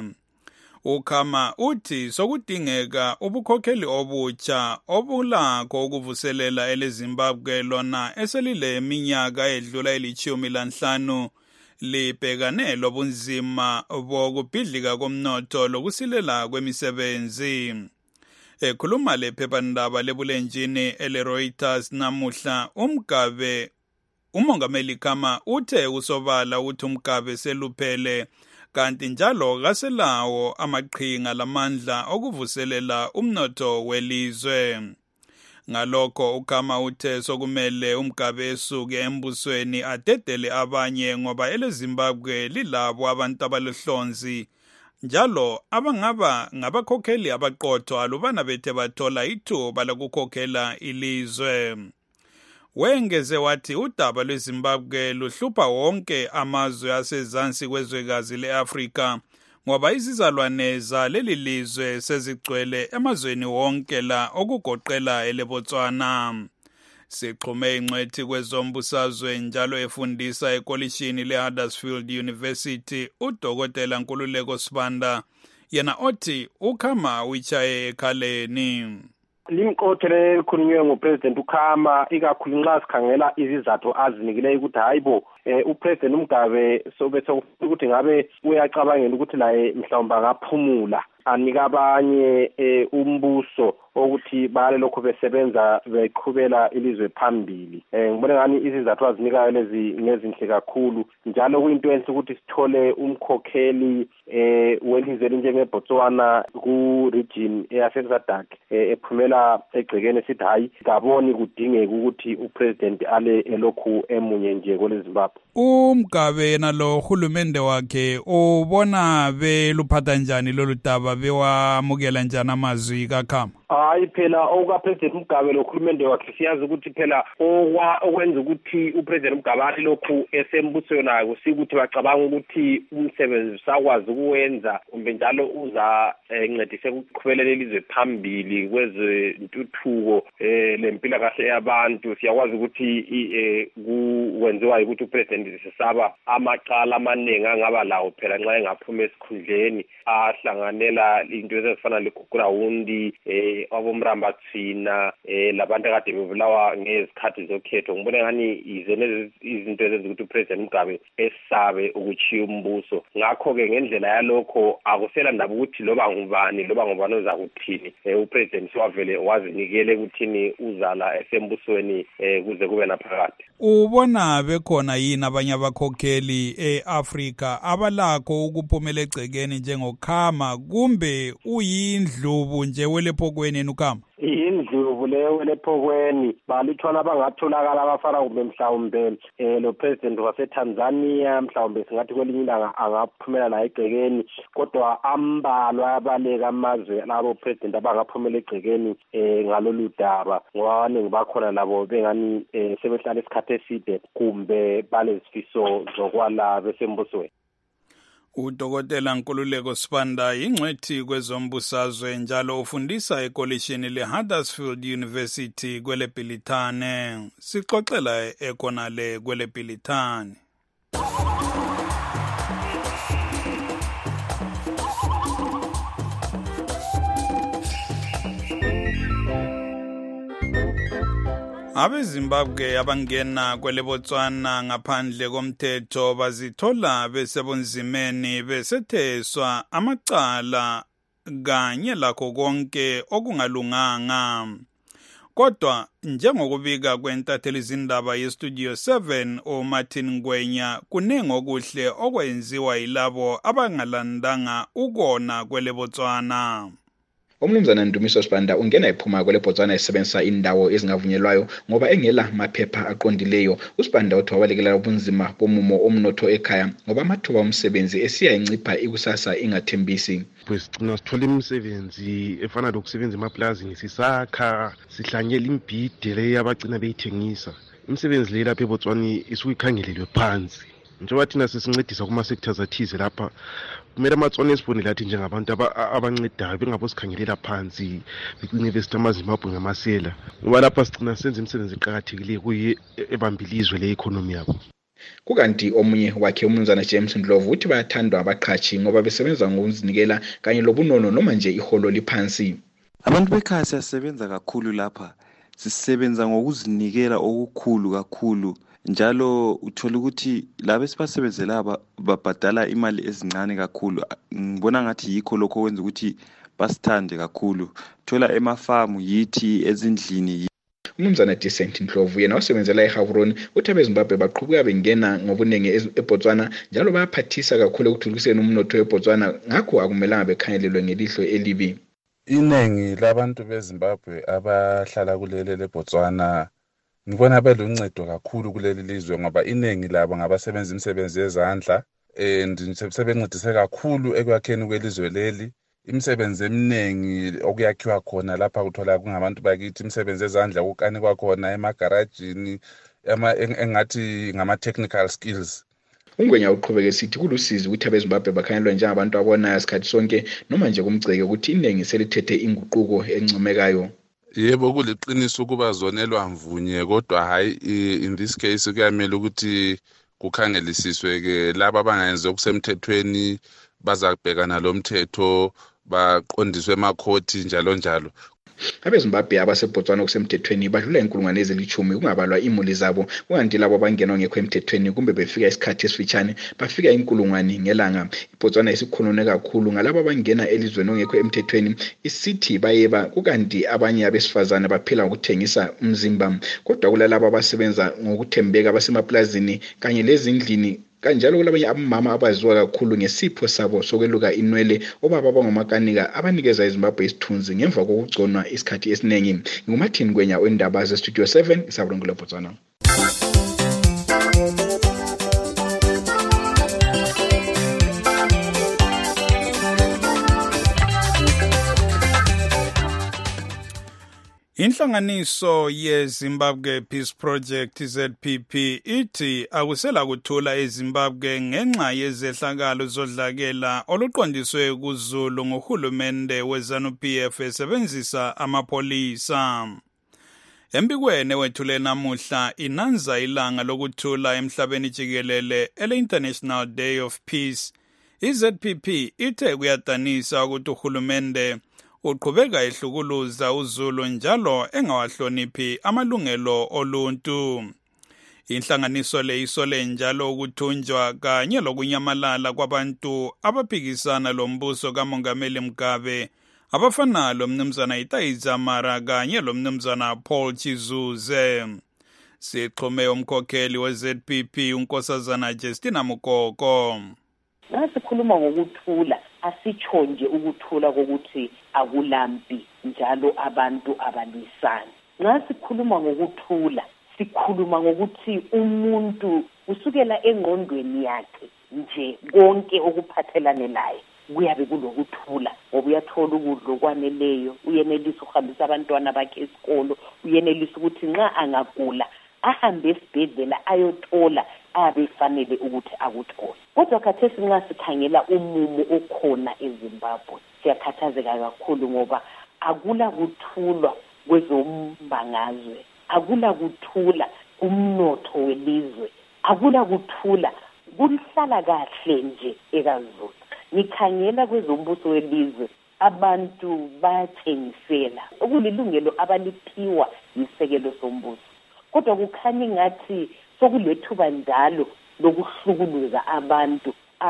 UKhama uthi sokudingeka ubukhokheli obutsha obulakho ukuvuselela eleZimbabwe lona eselile iminyaka edlula elithumi lanhlanu libhekane lobunzima bokubhidlika komnotho lokusilela kwemisebenzi. Ekhuluma lephephandaba lebulenjini ele-Reuters namuhla, uMgabe umongameli Khama uthe usobala ukuthi uMgabe seluphele kanti njalo kaselawo amaqhinga lamandla okuvuselela umnotho welizwe. Ngalokho uKhama uthe sokumele uMgabe esuke embusweni adedele abanye ngoba eleZimbabwe lilabo abantu abalohlonzi njalo abangaba ngabakhokheli abaqotho alubana bethe bathola ithuba lokukhokhela ilizwe. Wengeze wathi udaba lweZimbabwe luhlupha wonke amazwe asezansi kwezwekazi le-Afrika ngoba izizalwane zaleli lizwe sezigcwele emazweni wonke la okugoqela eLebotswana. Sixhume ingcwethi kwezombusazwe njalo efundisa ekolishini le-Huddersfield University uDokotela Nkululeko Sibanda, yena othi uKhama uyichaye ekhaleni. Limqothele elikhulunywe nguPresident uKhama ikakhulu nxa sikhangela izizathu azinikileyo ukuthi hayibo uPresident uMgabe sobethe ukuthi ngabe uyacabangela ukuthi laye mhlawumbe angaphumula anika abanye umbuso ukuthi bale lokho besebenza beqhubela ilizwe phambili. Ngibona ngani izizathu azinikayo lezi ngezinhle kakhulu, njalo kuyinto enhle ukuthi sithole umkhokheli eh welizwe njengebotswana ku-region eyase-sadak eh, ephumela egcekeni esithi hayi kaboni kudingeka ukuthi upresident ale elokhu emunye nje kwele Zimbabwe. uMgabe yena lo hulumende wakhe ubona beluphatha njani lolu daba bewamukela njani amazwi kaKhama? Hayi phela okukaPresident Mugabe lo hulumende wakhe siyazi ukuthi phela okwenza ukuthi uPresident Mugabe ali lokhu esembusweni nayo sikuthi bacabanga ukuthi umsebenzi usakwazi ukuwenza kumbe njalo uza encedise ukuqhubelele ilizwe phambili kwezentuthuko eh lempilakahle yabantu. Siyakwazi ukuthi kuwenziwa ukuthi uPresident sisaba amaqala amaningi angaba lawo phela nxa engaphuma esikhundleni ahlanganela into ezifana leground eh abomrambathina eh labantu akade bebulawa ngezikhathi zokhetho. Ngibona ngani izene izinto ezenza ukuthi uPresident Mugabe esabe ukuchiya umbuso. Ngakho ke ngendlela yalokho akusela ndaba ukuthi loba ngubani loba ngubani ozakuthini eh uPresident wavele wazinikele ukuthini uzala esembusweni eh kuze kube naphakade. Ubona bekhona yini abanye abakhokheli eAfrika abalakho ukuphumela egcekeni njengoKhama kumbe uyindlubu nje welephokweni nuKhama? Indlubu leyo welephokweni balithwana bangatholakala abafana kumbe mhlawumbe eh lo president waseTanzania mhlawumbe singathi kwelinye ilanga angaphumela la egcekeni, kodwa ambalwa abaleka amazwe labo president abangaphumela egcekeni eh ngalolu daba ngoba abaningi bakhona labo bengani eh sebehlala isikhathi eside kumbe balesifiso zokwala besembusweni. Udokotela Nkululeko Sibanda yingcwethi kwezombusazwe njalo ufundisa ekolishini leHuddersfield University kwele Bhilithane. Sixoxela ekhonale kwele Bhilithane. AbeZimbabwe abangena kwele Botswana ngaphandle komthetho bazithola besebunzimeni besetheswa amacala kanye lakho konke okungalunganga. Kodwa njengokubika kwentatheli izindaba yeStudio seven uMartin Ngwenya kunengi okuhle okwenziwa yilabo abangalandanga ukona kwele Botswana. Umnumzana Ndumiso Sibanda ungena ephuma kwele Botswana esebenzisa indawo ezingavunyelwayo ngoba engela maphepha aqondileyo. uSibanda uthi wabalekela ubunzima bomumo omnotho ekhaya ngoba amathuba omsebenzi esiya encipha ikusasa ingathembisi. Kwesicina sithola imisebenzi efana lokusebenza emaplazini, sisakha, sihlanyela imbhide leyo abagcina beyithengisa. Imisebenzi leyo lapha eBotswana isukukhangelelwe phansi. Njengoba thina sesincedisa kuma sectors athize lapha, kumele amatswana esibone lathi njengabantu abancedayo bengabo sikhangelela phansi bicine besithi amaZimbabwe ngamasela, ngoba lapha sicina senza imisebenzi eqhakathekileyo kuye ebambilizwe le economy yabo. Kukanti omunye wakhe umnumzana James Ndlovu uthi bayathandwa abaqhashi ngoba besebenza ngokuzinikela kanye lobunono noma nje iholo liphansi. Abantu bekhaya siyasebenza kakhulu lapha, sisebenza ngokuzinikela okukhulu kakhulu. Njalo uthola ukuthi laba esibasebenzela aba babhadala imali ezincane kakhulu. Ngibona ngathi yikho lokho kwenza ukuthi basithande kakhulu. Thola emafamu yithi ezindlini. Umnumzana Decent Ndlovu yena osebenzela eGaborone uthi abeZimbabwe baqhubeka bengena ngobunenge eBotswana njalo bayaphathisa kakhulu ekuthuthukiseni umnotho weBotswana, ngakho akumelanga bekhangelelwe ngelihlo elibi. Inengi labantu beZimbabwe abahlala kuleli leBotswana ngibona beluncedo kakhulu kuleli lizwe ngoba inengi labo ngabasebenza imisebenzi yezandla and sebencedise kakhulu ekwakheni kwelizwe leli. Imisebenzi eminengi okuyakhiwa khona lapha kuthola kungabantu bakithi, imisebenzi yezandla ukukanikwa khona emagarajini engathi ngama technical skills. Ungwenya uqhubeke sithi kulusizi ukuthi abeZimbabwe bakhangelwa njengabantu abonayo isikhathi sonke noma nje kumgceke ukuthi inengi selithethe inguquko encomekayo. Yebo kuliqiniso ukuba zonelwa mvunye, kodwa hayi in this case kuyamela ukuthi kukhangelisiswe ke laba abangayenza okusemthethweni bazabhekana lo mthetho baqondiswe emakhoti njalo njalo. AbeZimbabwe abaseBotswana okusemthethweni badlula inkulungwane ezilithumi kungabalwa imuli zabo, kukanti labo abangena ngekho emthethweni kumbe befika isikhathi esifitshane bafika inkulungwane ngelanga. iBotswana isikhulune kakhulu ngalabo abangena elizweni ongekho emthethweni, isithi bayeba, kukanti abanye abesifazana baphila ngokuthengisa umzimba. Kodwa kulalabo abasebenza ngokuthembeka basemaplazini kanye lezindlini kanjalo kulabanye abamama abaziwa kakhulu ngesipho sabo sokweluka inwele obaba abangomakanika abanikeza iZimbabwe isithunzi ngemva kokugconwa isikhathi esiningi. nguMartin Gwenya wendaba ze-Studio seven isabulungule Botswana. Inhlanganiso ye-Zimbabwe Peace Project Z P P ithi akusela kuthula eZimbabwe ngenxa yezehlakalo zodlakela oluqondiswe kuZulu ngohulumende we-ZANU P F esebenzisa amapolisa. Embikweni wethule namuhla inanza ilanga lokuthula emhlabeni jikelele ele-International Day of Peace. I-Z P P ithe kuyadanisa ukuthi uhulumende uqhubeka ehlukuluza uZulu njalo engawahloniphi amalungelo oluntu. Inhlanganiso le isole njalo ukuthunjwa kanye lokunyamalala kwabantu abaphikisana lombuso kaMongameli Mugabe abafana lomnumzana Itaiza Mara kanye lomnumzana Paul Chizuze. Sixhume umkhokheli we-Z P P unkosazana Justina Mukoko. Nasikhuluma ngokuthula asitsho nje ukuthula kokuthi akulampi njalo abantu abalwisana. Nxa sikhuluma ngokuthula sikhuluma ngokuthi umuntu usukela engqondweni yakhe nje konke okuphathelane naye kuyabe kulokuthula ngoba uyathola ukudla okwaneleyo, uyenelisa ukuhambisa abantwana bakhe esikolo, uyenelisa ukuthi nxa angagula ahambe esibhedlela ayothola abefanele ukuthi akuthole. Kodwa khathesi nxa sikhangela umumo okhona eZimbabwe siyakhathazeka kakhulu ngoba akula kuthulwa kwezombangazwe, akula kuthula kumnotho welizwe, akula kuthula kuhlala kahle nje eKwaZulu. Ngikhangela kwezombuso welizwe abantu bathengisela okulilungelo abaliphiwa yisekelo sombuso, kodwa kukhanya ngathi sokulethuba njalo lokuhlukuluza abantu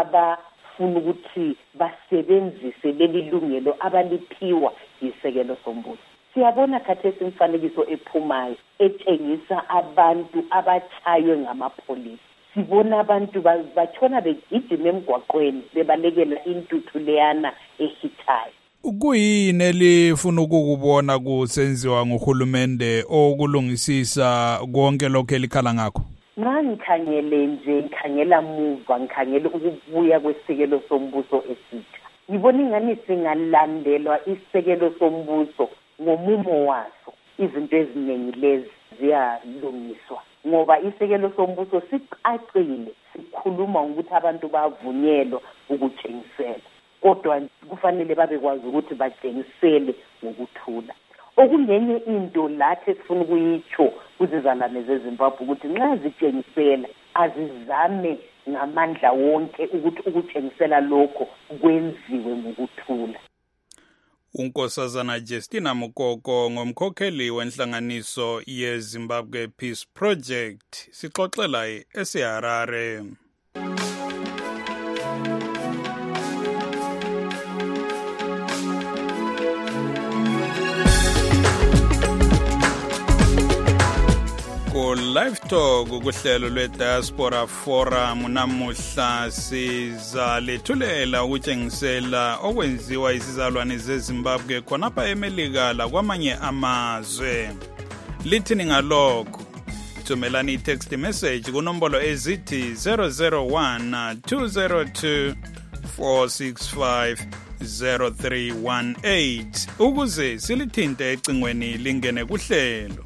abafuna ukuthi basebenzise leli lungelo abaliphiwa yisekelo sombuso. Siyabona khathesi imfanekiso ephumayo etshengisa abantu abatshaywe ngamapolisa. Sibona abantu batshona begijima emgwaqweni bebalekela intuthu leyana ehithayo. Kuyini elifuna ukukubona kusenziwa nguhulumende okulungisisa konke lokho elikhala ngakho? Nxa ngikhangele nje ngikhangela muva ngikhangela ukubuya kwesekelo sombuso esitsha, ngibona ingani singalandelwa isekelo sombuso ngomumo waso izinto eziningi lezi ziyalungiswa ngoba isekelo sombuso siqaqile sikhuluma ukuthi abantu bavunyelwa ukutshengisela, kodwa kufanele babekwazi ukuthi batshengisele ngokuthula. Okungenye into lathi sifuna ukuyitsho kuzizalwane zeZimbabwe ukuthi nxa zitshengisela azizame ngamandla wonke ukuthi ukutshengisela lokho kwenziwe ngokuthula. Unkosazana Justina Mukoko ngomkhokheli wenhlanganiso ye-Zimbabwe Peace Project sixoxela eseHarare. Live Talk kuhlelo lwe-Diaspora Forum namuhla sizalethulela ukutshengisela okwenziwa izizalwane zeZimbabwe khonapha eMelika lakwamanye amazwe. Lithini ngalokho? Thumelani i-text message kunombolo ezithi zero zero one two zero two four six five zero three one eight ukuze silithinte ecingweni lingene kuhlelo.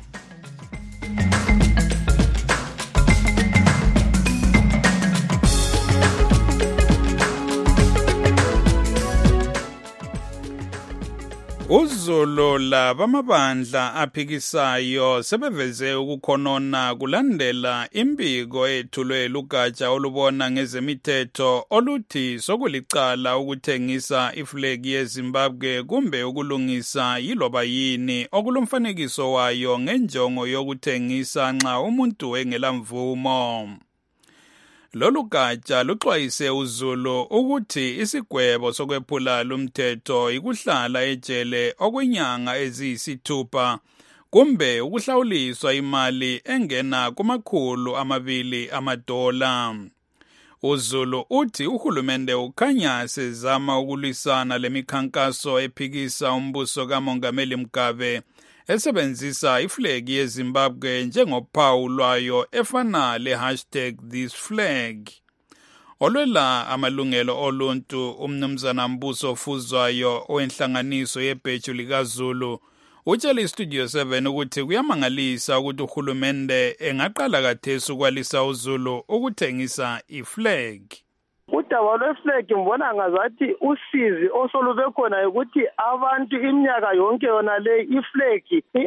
uZulu labamabandla aphikisayo sebeveze ukukhonona kulandela imbiko ethulwe lugatsha olubona ngezemithetho oluthi sokulicala ukuthengisa iflegi yeZimbabwe kumbe ukulungisa yiloba yini okulomfanekiso wayo ngenjongo yokuthengisa nxa umuntu engelamvumo. Lolu gatsha luxwayise uZulu ukuthi isigwebo sokwephula lumthetho ikuhlala ejele okwenyanga eziyisithupha kumbe ukuhlawuliswa imali engena kumakhulu amabili amadola. uZulu uthi uhulumende ukhanya sezama ukulwisana lemikhankaso ephikisa umbuso kaMongameli Mugabe esebenzisa iflegi yeZimbabwe njengophawu lwayo efana le-hashtag thisflag. Olwela amalungelo oluntu umnumzana Mbuso Fuzwayo owenhlanganiso yebheju likaZulu utshela iStudio seven ukuthi kuyamangalisa ukuthi uhulumende engaqala kathesi ukwalisa uZulu ukuthengisa iflag. Udaba lweflag ngibona ngazathi usizi osolube khona ukuthi abantu iminyaka yonke yona le iflag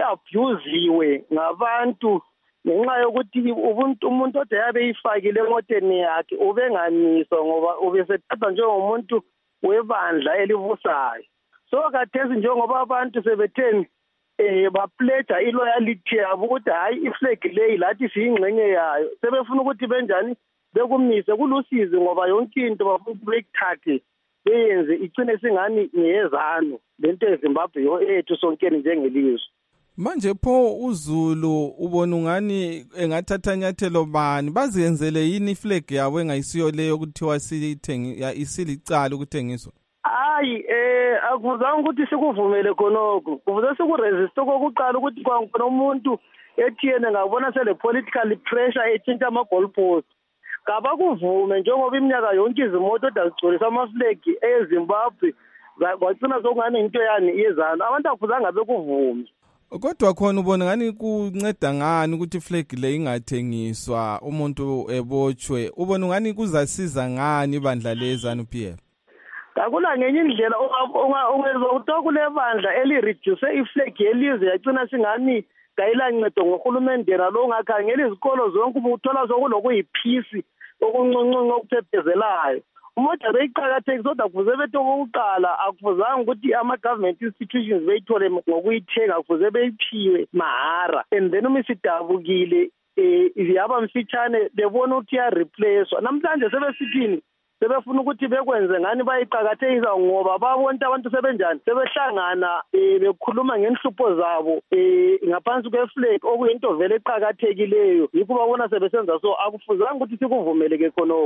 iabuziwe ngabantu ngenxa yokuthi ubuntu umuntu ode yabe ifakile emoteni yakhe ubenganiswa ngoba ubesethathwa njengomuntu webandla elibusayo. So kathesi njengoba abantu sebetheni eh bapledge iloyalty yabo ukuthi hayi iflag leyi lathi siyingxenye yayo sebefuna ukuthi benjani bekumise kulusizi ngoba yonke into bafuna ukuyithathe beyenze igcine singani ngiyezano lento eZimbabwe yo ethu sonkeni njengelizwe. Manje pho uZulu ubona ungani engathatha nyathelo bani bazenzele yini iflag yabo engayisiyo leyo ukuthiwa silithenga isilicala ukuthengiswa? Hayi eh akuzange ukuthi sikuvumele khonoko kuvuze sikuresist kokuqala ukuthi kwankona umuntu ethiyene ngabona sele political pressure ethinta ama goalpost kaba kuvume njengoba iminyaka yonke izimoto dazigcolisa amaflag eZimbabwe kwagcina sokungani into yani yezana abantu akufuzanga bekuvume. Kodwa khona ubona ngani kunceda ngani ukuthi iflag le ingathengiswa umuntu ebotshwe ubona ngani kuzasiza ngani ibandla lezanu P F? Akula ngenye indlela ungezwa ukuthi kulebandla elireduce iflag yelizwe yagcina singani kayilancedo ngohulumende nalo ngakhangela izikolo zonke ubuthola sokulokuyiphisi okuncuncuncu okuphephezelayo. Umoja beyiqakathekile kodwa kuze bethu okokuqala akufuzanga ukuthi ama-government institutions beyithole ngokuyithenga kuze beyiphiwe mahara and then uma isidabukile um yaba mfitshane bebona ukuthi iyareplacewa. Namhlanje sebesithini sebefuna ukuthi bekwenze ngani bayiqakathekisa ngoba babona abantu sebenjani sebehlangana um bekhuluma ngenhlupho zabo um ngaphansi kweflag okuyinto vele eqakathekileyo yikho babona sebesenza so akufuzanga ukuthi sikuvumeleke khonoko.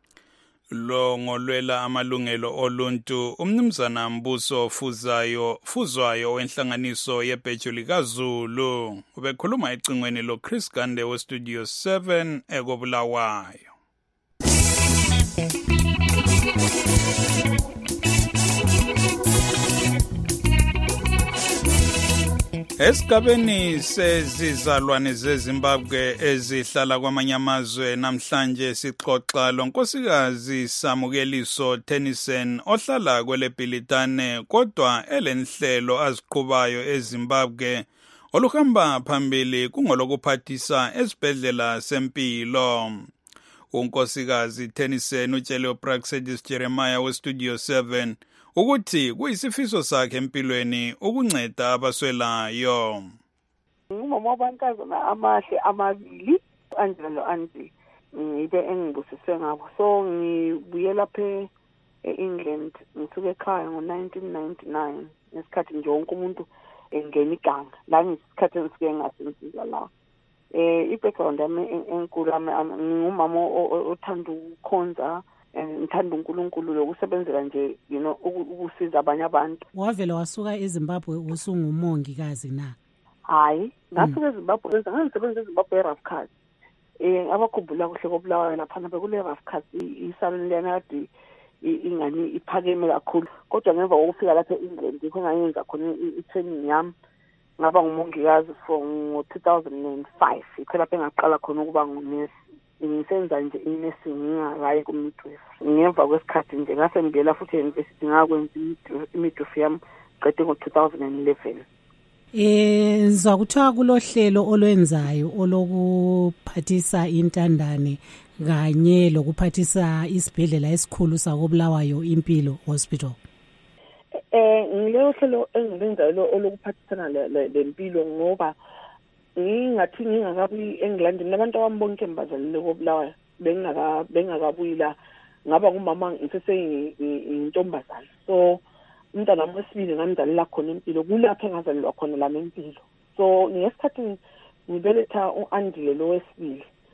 Lo ngolwela amalungelo oluntu umnumzana Mbuso Fuzayo Fuzwayo wenhlanganiso yebheju likaZulu ubekhuluma ecingweni lo Chris Gande we Studio seven ekobulawayo. Esigabeni sezizalwane zeZimbabwe ezihlala kwamanye amazwe namhlanje sixoxa lo nkosikazi Samukeliso Tennyson ohlala kweleBhilitane kodwa elenhlelo aziqhubayo eZimbabwe oluhamba phambili kungolokuphathisa esibhedlela sempilo. Unkosikazi Tennyson utshele uPraxedis Jeremiah we Studio seven ukuthi kuyisifiso sakhe empilweni ukunceda abaswelayo. Ngumama wabankazana amahle amabili Angelo Anti ngibe engibusise ngabo so ngibuye lapha eEngland ngisuke ekhaya ngo nineteen ninety-nine nesikhathi nje wonke umuntu engena iganga la ngisikhathi engisuke ngasenziza la eh i-background yami enkulu ngumama othanda ukukhonza ngithanda uNkulunkulu lokusebenzela nje you know ukusiza abanye abantu. Wavela wasuka eZimbabwe usungumongikazi na? Hayi ngasuka eZimbabwe benza ngisebenza eZimbabwe e-rough card. Eh abakhumbula kuhle kobulawayo lapha bekule rough card isalon lena kade ingani iphakeme kakhulu kodwa ngemva kokufika lapha eEngland ngikho ngayenza khona i-training yami ngaba ngumongikazi from two thousand five ikho lapha engaqala khona ukuba ngunesi. Ngisenza nje i-nursing ngingakayi ku-midwife ngemva kwesikhathi nje ngase ngibuyela futhi e-university ngakwenza i-midwife yami qede ngo-two thousand eleven. Eh ngizwa kuthiwa kulohlelo olwenzayo olokuphathisa intandane kanye lokuphathisa isibhedlela esikhulu sakobulawayo Impilo Hospital. Eh ngilelo hlelo engilwenzayo olokuphathisana lempilo ngoba ngingathi ngingakabuyi eEngland nabantu abami bonke mbazalile kobulawayo bengaka bengakabuyi la ngaba ngumama ngisese intombazana so umntana wesibili ngamzalela khona Impilo kulapho engazalelwa khona la Impilo so ngesikhathi ngibeletha uAndile lo wesibili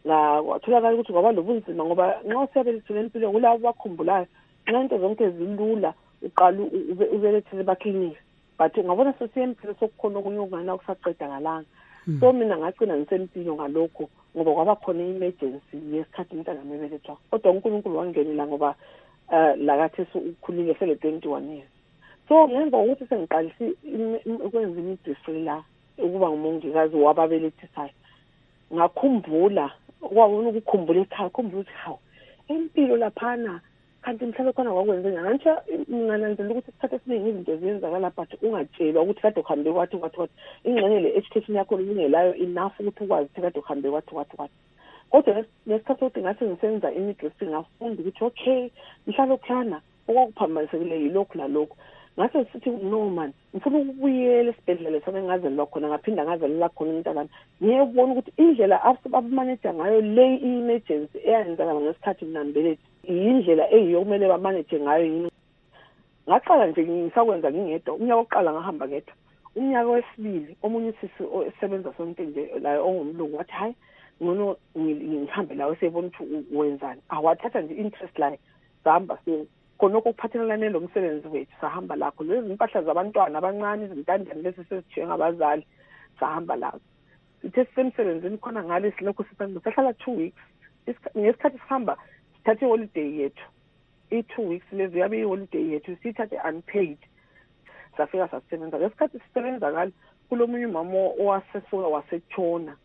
ngatholakala ukuthi kwaba lobunzima ngoba nxa usiyabelethile empilweni kulabo bakhumbulayo nxa into zonke zilula uqala ubelethele bakliniki but ungabona sesiyempilo sokukhona okunye okungana ukusaqeda ngalanga so mina ngagcina ngisempilo ngalokho ngoba kwaba khona i-emergency yesikhathi umntana mebelethwa kodwa uNkulunkulu wangenela ngoba lakathi ukhulile sele twenty-one years so ngemva ukuthi sengiqalise ukwenza imidisri la ukuba ngumongikazi wababelethisayo ngakhumbula kwawona ukukhumbula ekhaya khumbula ukuthi hawu empilo laphana kanti mhlawumbe khona kwakwenze nje ngingananzela ukuthi isikhathi esiningi izinto ziyenzakala but ungatshelwa ukuthi kade uhambe kwathi kwathi kwathi ingxenye le education yakho lingelayo enough ukuthi ukwazi ukuthi kade uhambe kwathi kwathi kwathi kodwa nesikhathi sokuthi ngathi ngisenza imidressing ngafunda ukuthi okay mhlawumbe khona okwakuphambanisekile yilokhu lalokhu ngase sithi no man ngifuna ukubuyela esibhedlela sana ngazelwa khona ngaphinda ngazelela khona umntana ngiyebona ukuthi indlela abamanager ngayo le emergency eyenzakala ngesikhathi minambelethi indlela eyiyokumele bamanage ngayo yini ngaqala nje ngisakwenza ngingedwa unyaka oqala ngahamba ngedwa unyaka wesibili omunye sisi osebenza sonke nje la ongumlungu wathi hayi ngono ngihambe lawe sebona ukuthi wenzani awathatha nje interest la sihamba so khona okuphathelana lo msebenzi wethu sahamba lakho lezi impahla zabantwana abancane izintandane lezi sesithiwe ngabazali sahamba lakho sithe sisemsebenzini khona ngale silokho sisebenza sahlala two weeks ngesikhathi sihamba sithathe holiday yethu i-two weeks lezi yabe i-holiday yethu sithathe unpaid safika sasebenza ngesikhathi sisebenza ngalo kulomunye umama owasefuna wasetshona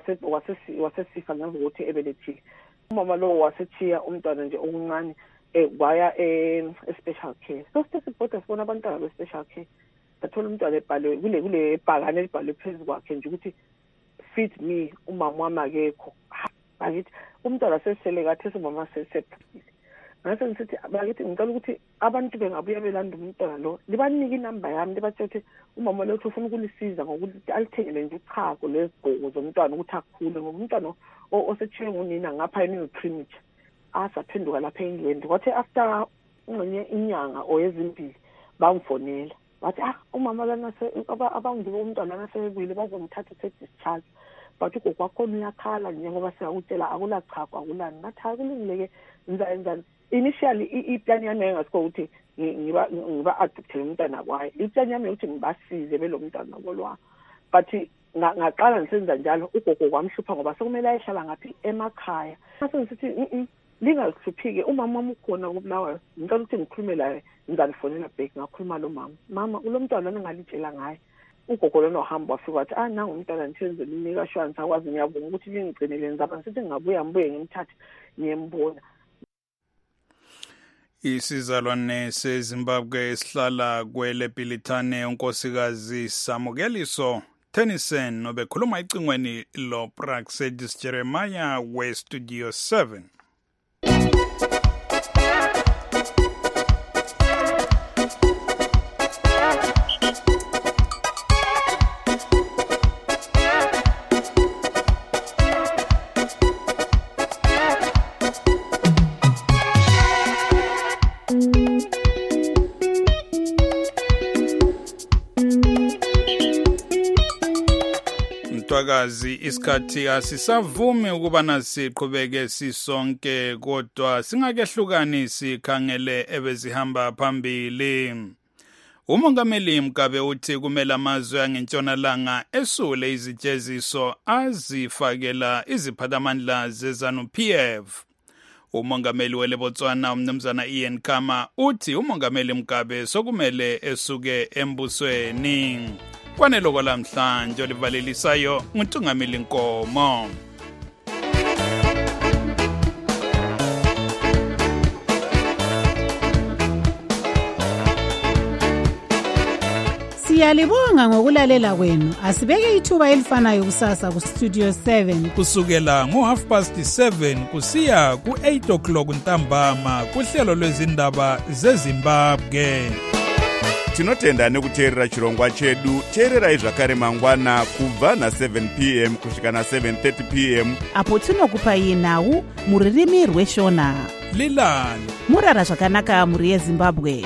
wasesifa ngemva kokuthi ebelethile umama lo wasethiya umntwana nje okuncane waya e-special care so sithi sibhoda sibona abantwana be-special care sathola umntwana ebhalwe kule kule bhakane elibhalwe phezu kwakhe nje ukuthi feed me umama wami akekho bakithi umntwana sesele kathesi umama sesephile ngase ngisithi bakithi ngicela ukuthi abantu bengabuya belanda umntwana lo libanike inamba yami libathe ukuthi umama lo ufuna ukulisiza ngokuthi alithengele nje uchago lezigqoko zomntwana ukuthi akhule ngoba umntwana osethiwe ngunina ngapha yini premature asaphenduka lapha endlini kwathi after ngene inyanga oyezimbili bamfonela bathi ah umama lana abangibe umntwana nasebuyile bazomthatha se discharge bathi kokwakhona uyakhala nje ngoba siyakutshela akulachago akulani ngathi akulingeke nza enzani initially iplan yami engasikho ukuthi ngiba ngiba adoptele umntwana kwaye iplan yami ukuthi ngibasize belo mntwana kolwa but ngaqala ngisenza njalo ugogo kwamhlupha ngoba sekumele ayihlala ngathi emakhaya mase ngisithi lingahluphike umama wami ukhona kubulawayo ngicela ukuthi ngikhulume laye ngizalifonela back ngakhuluma lo mama mama ulomntwana ningalitshela ngaye ugogo lona ohamba wafika wathi ah nangu umntwana nithenze linika shwani sakwazi ngiyabonga ukuthi ningigcinele nzaba ngithi ngabuya ngibuye ngimthathe ngiyembona. Isizalwane seZimbabwe esihlala kwele Pilitane unkosikazi Samukeliso Tennyson nobekhuluma icingweni lo Praxedis Jeremiah we Studio seven. Mtwakazi isikhathi asisavumi ukuba nasiqhubeke sisonke kodwa singakehlukani sikhangele ebezihamba phambili. Umongameli Mugabe uthi kumele amazwe angentshonalanga esule izijeziso azifakela iziphathamandla ze-ZANU-P F. Umongameli weLebotswana umnumzana Ian Khama uthi umongameli Mugabe sokumele esuke embusweni. Kwaneloko lamhlanje olivalelisayo nguNtungamili Nkomo. Siyalibonga ngokulalela kwenu. Asibeke ithuba elifanayo kusasa ku Studio seven kusukela ngo half past seven kusiya ku eight o'clock ntambama kuhlelo lwezindaba zeZimbabwe. Tinotenda nekuteerera chirongwa chedu. Teererai zvakare mangwana kubva na seven p m kusvika na seven thirty p m apo tinokupai nhau muririmi rweShona. Lilani murara zvakanaka muri yeZimbabwe.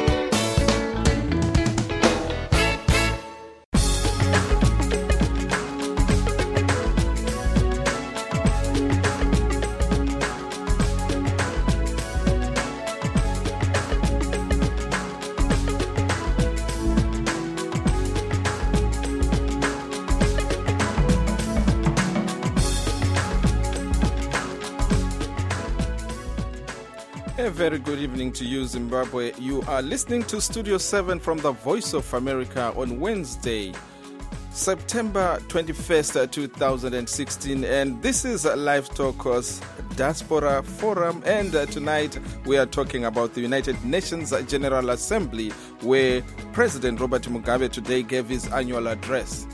A very good evening to you, Zimbabwe. You are listening to Studio seven from the Voice of America on Wednesday, September twenty-first, twenty sixteen, and this is Live Talkers Diaspora Forum, and uh, tonight we are talking about the United Nations General Assembly, where President Robert Mugabe today gave his annual address.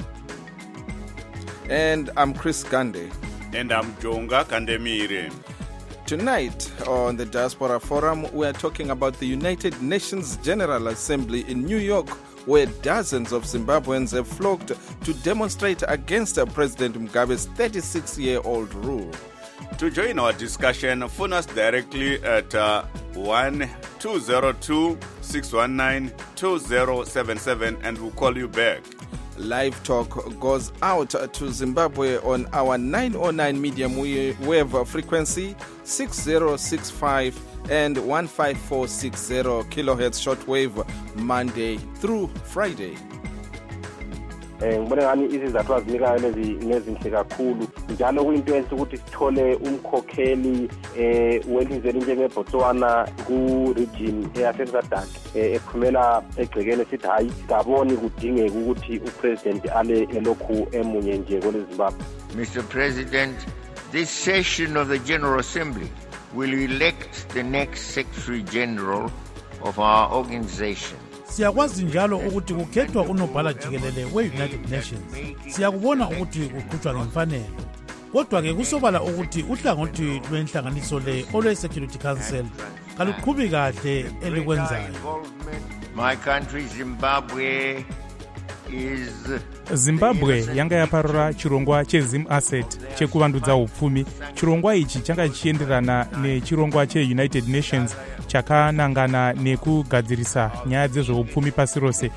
And I'm Chris Gande. And I'm Jonga Kandemire. Tonight on the Diaspora Forum, we are talking about the United Nations General Assembly in New York, where dozens of Zimbabweans have flocked to demonstrate against President Mugabe's thirty-six-year-old rule. To join our discussion, phone us directly at uh, one two zero two, six one nine, two zero seven seven and we'll call you back. Live Talk goes out to Zimbabwe on our nine oh nine medium wave frequency, six zero six five and one five four six zero kilohertz shortwave, Monday through Friday. Eh ngibona ngani izizathu azinika lezi nezinhle kakhulu njalo kuyinto enhle ukuthi sithole umkhokheli eh welizwe njengebotswana ku region eyaseSouth ekhumela egcekeni sithi hayi kaboni kudingeka ukuthi upresident ale elokhu emunye nje kweZimbabwe. Mister President, this session of the General Assembly will elect the next Secretary General of our organization. Siyakwazi njalo ukuthi kukhethwa unobhala jikelele we-United Nations. Siyakubona ukuthi kuqhutshwa ngemfanelo. Kodwa ke kusobala ukuthi uhlangothi lwenhlanganiso le olwe Security Council kaluqhubi kahle elikwenzayo. My country Zimbabwe is Zimbabwe yanga yaparura chirongwa chezim asset chekuvandudza upfumi. Chirongwa ichi changa chienderana nechirongwa che-United Nations chakanangana nekugadzirisa nyaya dzezveupfumi pasi rose.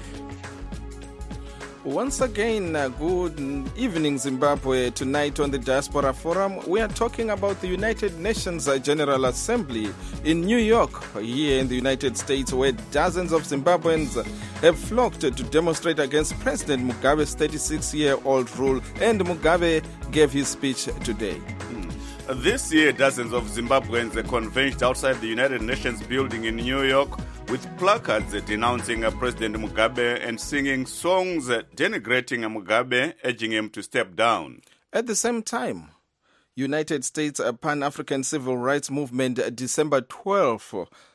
Once again, uh, good evening, Zimbabwe. Tonight on the Diaspora Forum, we are talking about the United Nations General Assembly in New York, here in the United States, where dozens of Zimbabweans have flocked to demonstrate against President Mugabe's thirty-six-year-old rule, and Mugabe gave his speech today. This year, dozens of Zimbabweans converged outside the United Nations building in New York with placards denouncing President Mugabe and singing songs denigrating Mugabe, urging him to step down. At the same time, United States Pan-African Civil Rights Movement December twelfth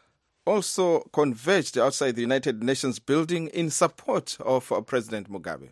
also converged outside the United Nations building in support of President Mugabe.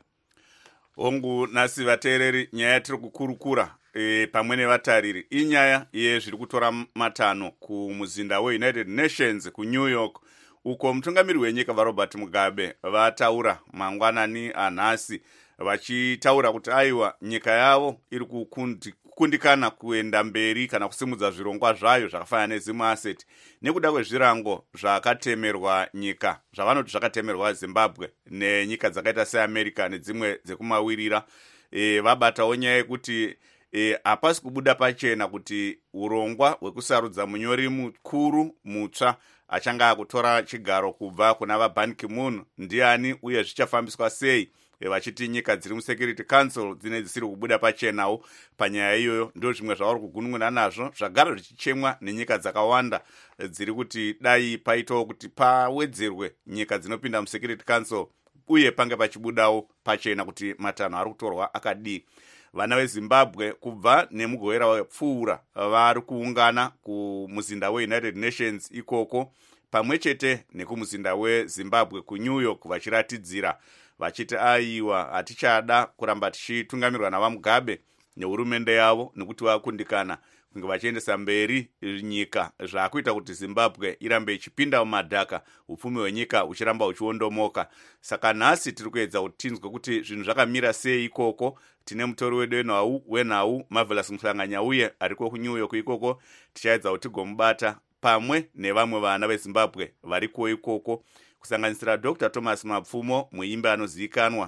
Ongu nasi vateereri nyaya tiri kukurukura e, pamwe nevatariri inyaya yezviri kutora matano kumuzinda weUnited Nations kuNew York, uko mutungamiri wenyika vaRobert Mugabe vataura mangwanani anhasi vachitaura kuti aiwa nyika yavo iri kukundikana kuenda mberi kana kusimudza zvirongwa zvayo zvakafanana nezimwe asset nekuda kwezvirango zvakatemerwa nyika zvavanoti zvakatemerwa Zimbabwe nenyika dzakaita seAmerica nedzimwe dzekumawirira. E, vabatawo nyaya yekuti e, hapasi kubuda pachena kuti urongwa hwekusarudza munyori mukuru mutsva achanga akutora chigaro kubva kuna vaBan Ki-moon ndiani uye zvichafambiswa sei. E, vachiti nyika dziri muSecurity Council dzine dzisiri kubuda pachenawo panyaya iyoyo. Ndo zvimwe zvavari kugunun'una nazvo zvagara zvichichemwa nenyika dzakawanda dziri kuti dai paitawo kuti pawedzerwe nyika dzinopinda muSecurity Council uye pange pachibudawo pachena kuti matanho ari kutorwa akadii. Vana veZimbabwe kubva nemugowera wapfuura vari kuungana kumuzinda weUnited Nations ikoko pamwe chete nekumuzinda weZimbabwe kuNew York vachiratidzira vachiti aiwa hatichada kuramba tichitungamirwa navaMugabe nehurumende yavo nekuti vakundikana kunge vachiendesa mberi nyika zvakuita kuti Zimbabwe irambe ichipinda mumadhaka, upfumi hwenyika uchiramba uchiondomoka. Saka nhasi tiri kuedza kuti tinzwe kuti zvinhu zvakamira sei ikoko. Tine mutori wedu wenhau wenhau Marvelous Muhlanganya uye ariko kuNew York ikoko, tichaedza kuti tigomubata pamwe nevamwe vana veZimbabwe variko ikoko kusanganisira Doctor Thomas Mapfumo, muimbi anozivikanwa,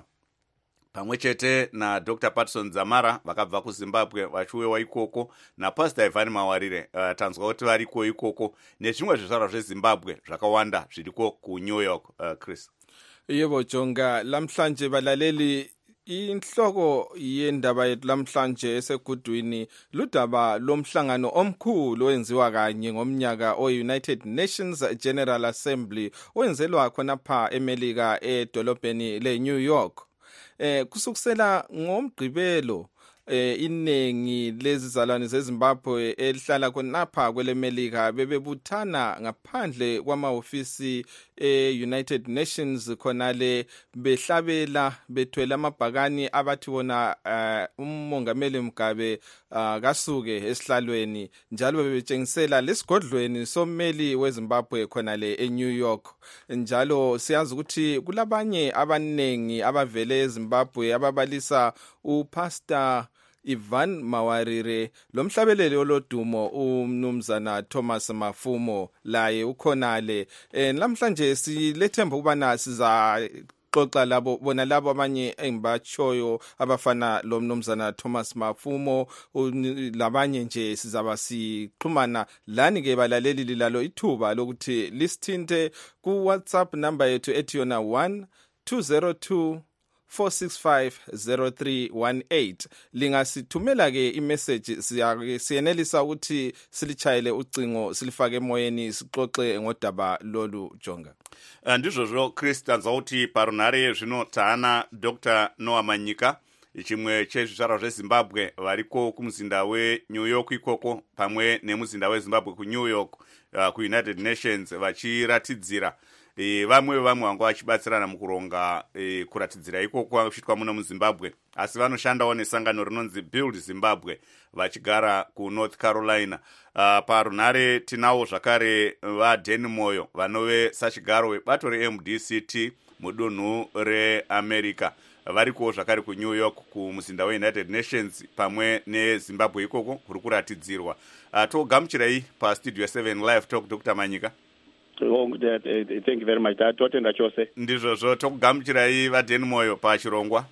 pamwe chete naDr Patson Zamara vakabva kuZimbabwe vachiuyewa ikoko, naPastor Ivan Mawarire uh, tanzwa kuti variko ikoko, nezvimwe zvizvarwa zveZimbabwe zvakawanda zviriko kuNew York. uh, Chris. Yebo Jonga, lamhlanje balaleli Inhloko yendaba yethu lamhlanje esegudwini ludaba lomhlangano omkhulu owenziwa kanye ngomnyaka o-United Nations General Assembly owenzelwa khonapha eMelika edolobheni le-New York. Eh kusukusela ngomgqibelo eh iningi lezizalwane zeZimbabwe elihlala khonapha kwelemelika bebebuthana ngaphandle kwamahofisi e-United Nations khonale behlabela bethwele amabhakani abathi bona uh, umongameli Mugabe uh, kasuke esihlalweni njalo bebetshengisela lesigodlweni sommeli weZimbabwe khonale eNew York. Njalo siyazi ukuthi kulabanye abanengi abavele eZimbabwe ababalisa uPastor Ivan Mawarire lomhlabeleli olodumo umnumzana Thomas Mafumo laye ukhonale. Eh namhlanje silethemba ukubana siza xoxa labo bona labo abanye engibachoyo abafana lo mnumzana Thomas Mafumo labanye nje sizaba sixhumana lani ke balaleli lilalo ithuba lokuthi lisithinte ku WhatsApp number yethu ethi yona one two zero two four six five zero three one eight. Lingasithumela ke imessage siyenelisa ukuthi silichayele ucingo silifake emoyeni sixoxe ngodaba lolu jonga. Ndizvozvo Christian zauti parunare zvino taana Doctor Noah Manyika chimwe chezvizvarwa zveZimbabwe variko kumuzinda weNew York ikoko pamwe nemuzinda weZimbabwe kuNew York uh, kuUnited Nations vachiratidzira E, vamwe vamwe vangu vachibatsirana mukuronga e, kuratidzira ikoko kuchitwa muno muZimbabwe asi vanoshandawo nesangano rinonzi Build Zimbabwe vachigara kuNorth Carolina. Uh, parunare tinawo zvakare vaDen Moyo vanove sachigaro webato reM D C T mudunhu reAmerica variko zvakare kuNew York kumuzinda weUnited Nations pamwe neZimbabwe ikoko kuri kuratidzirwa. Uh, togamuchirai pastudio seven live talk Doctor Manyika. Oh, thank you very much. Tatotenda chose. Ndizvozvo tokugamuchirai vaDen Moyo pachirongwa.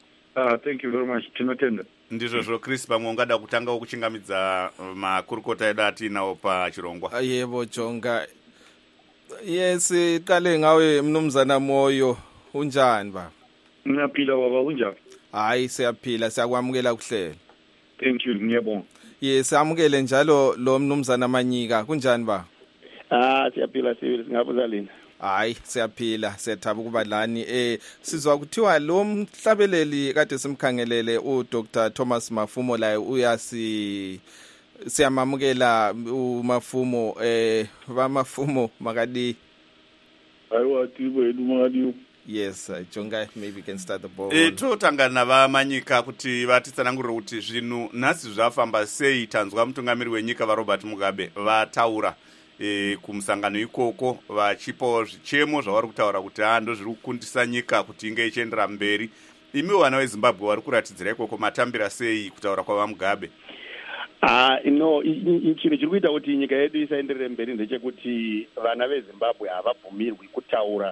Ah, thank you very much. Tinotenda. Ndizvozvo Chris pamwe ungada kutanga kuchingamidza makurukota edu atinawo pachirongwa. Yebo jonga. Yes, qale ngawe mnumzana Moyo unjani baba? Ngiyaphila baba unjani? Hayi siyaphila siyakwamukela kuhlela. Thank you ngiyabonga. Yes, amukele njalo lo mnumzana Manyika kunjani ba? Ah siyaphila sibili singabuza lina. Hayi siyaphila sethaba kuba lani eh sizwa kuthiwa lo mhlabeleli kade simkhangelele uDr Thomas Mafumo la uyasi siyamamukela uMafumo eh baMafumo makadi. Ayiwa tibo edu makadi. Yes, uh, Jonga, maybe you can start the ball. Eh totangana vaManyika kuti vatitsanangurira kuti zvinhu nhasi zvafamba sei tanzwa mutungamiri wenyika vaRobert Mugabe vataura e, kumusangano ikoko vachipawo zvichemo zvavari kutaura kuti ando zviri kukundisa nyika kuti inge ichiendera mberi. Imi vana veZimbabwe vari kuratidzira ikoko matambira sei kutaura kwavaMugabe? Ah no chinhu chiri kuita kuti nyika yedu isaenderere mberi ndechekuti vana veZimbabwe havabvumirwi kutaura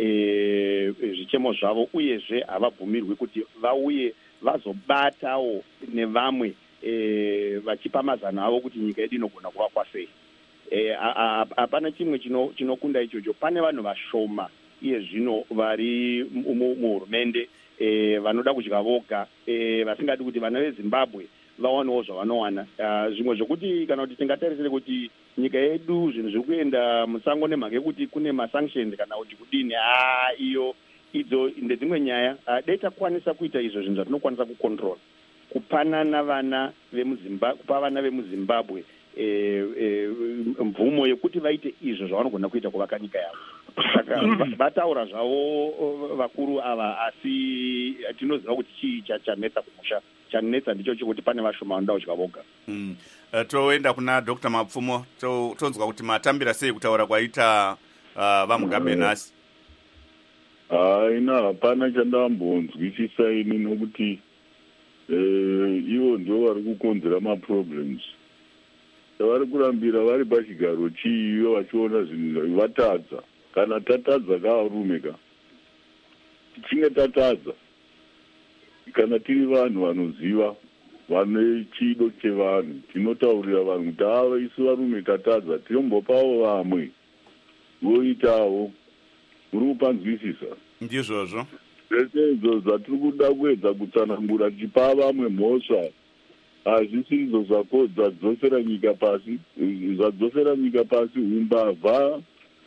eh zvichemo zvavo uyezve havabvumirwi kuti vauye vazobatawo nevamwe eh vachipa mazano avo kuti nyika yedu inogona kuvakwa sei. Eh hapana chimwe chinokunda ichocho. Pane vanhu vashoma iye zvino vari muhurumende eh vanoda kudya voga eh vasingadi kuti vana veZimbabwe vawanewo zvavanowana. Zvimwe zvokuti kana kuti tingatarisire kuti nyika yedu zvinhu zviri kuenda musango nemhaka yekuti kune masanctions kana kuti kudini ah iyo idzo ndedzimwe nyaya. Dai takwanisa kuita izvo zvinhu zvatinokwanisa kucontrol kupanana vana vemuZimbabwe kupa vana vemuZimbabwe eh, eh, mvumo yekuti vaite izvo zvavanogona kuita kuvaka nyika yavo. Saka vataura zvavo vakuru ava asi tinoziva kuti chii chanetsa kumusha. Chanetsa ndicho chekuti pane vashoma vanoda kudya voga. Mm. Uh, toenda kuna Doctor Mapfumo to tonzwa kuti matambira sei kutaura kwaita uh, vaMugabe nhasi. Hayi na hapana chandambonzwisisa ini nokuti eh ivo ndio vari kukonzera ma-problems. Vari kurambira vari pachigaro chiyo vachiona zvinhu vatadza. Kana tatadza kavarume ka tichinge tatadza kana tiri vanhu vanoziva vane chido chevanhu tinotaurira vanhu kuti ava isu varume tatadza tinombopawo vamwe voitawo. Muri kupanzwisisa? Ndizvozvo. zvese izvo zvatiri kuda kuedza kutsanangura tichipa vamwe mhosva hazvisi izvo zvadzosera nyika pasi. Zvadzosera nyika pasi umbavha,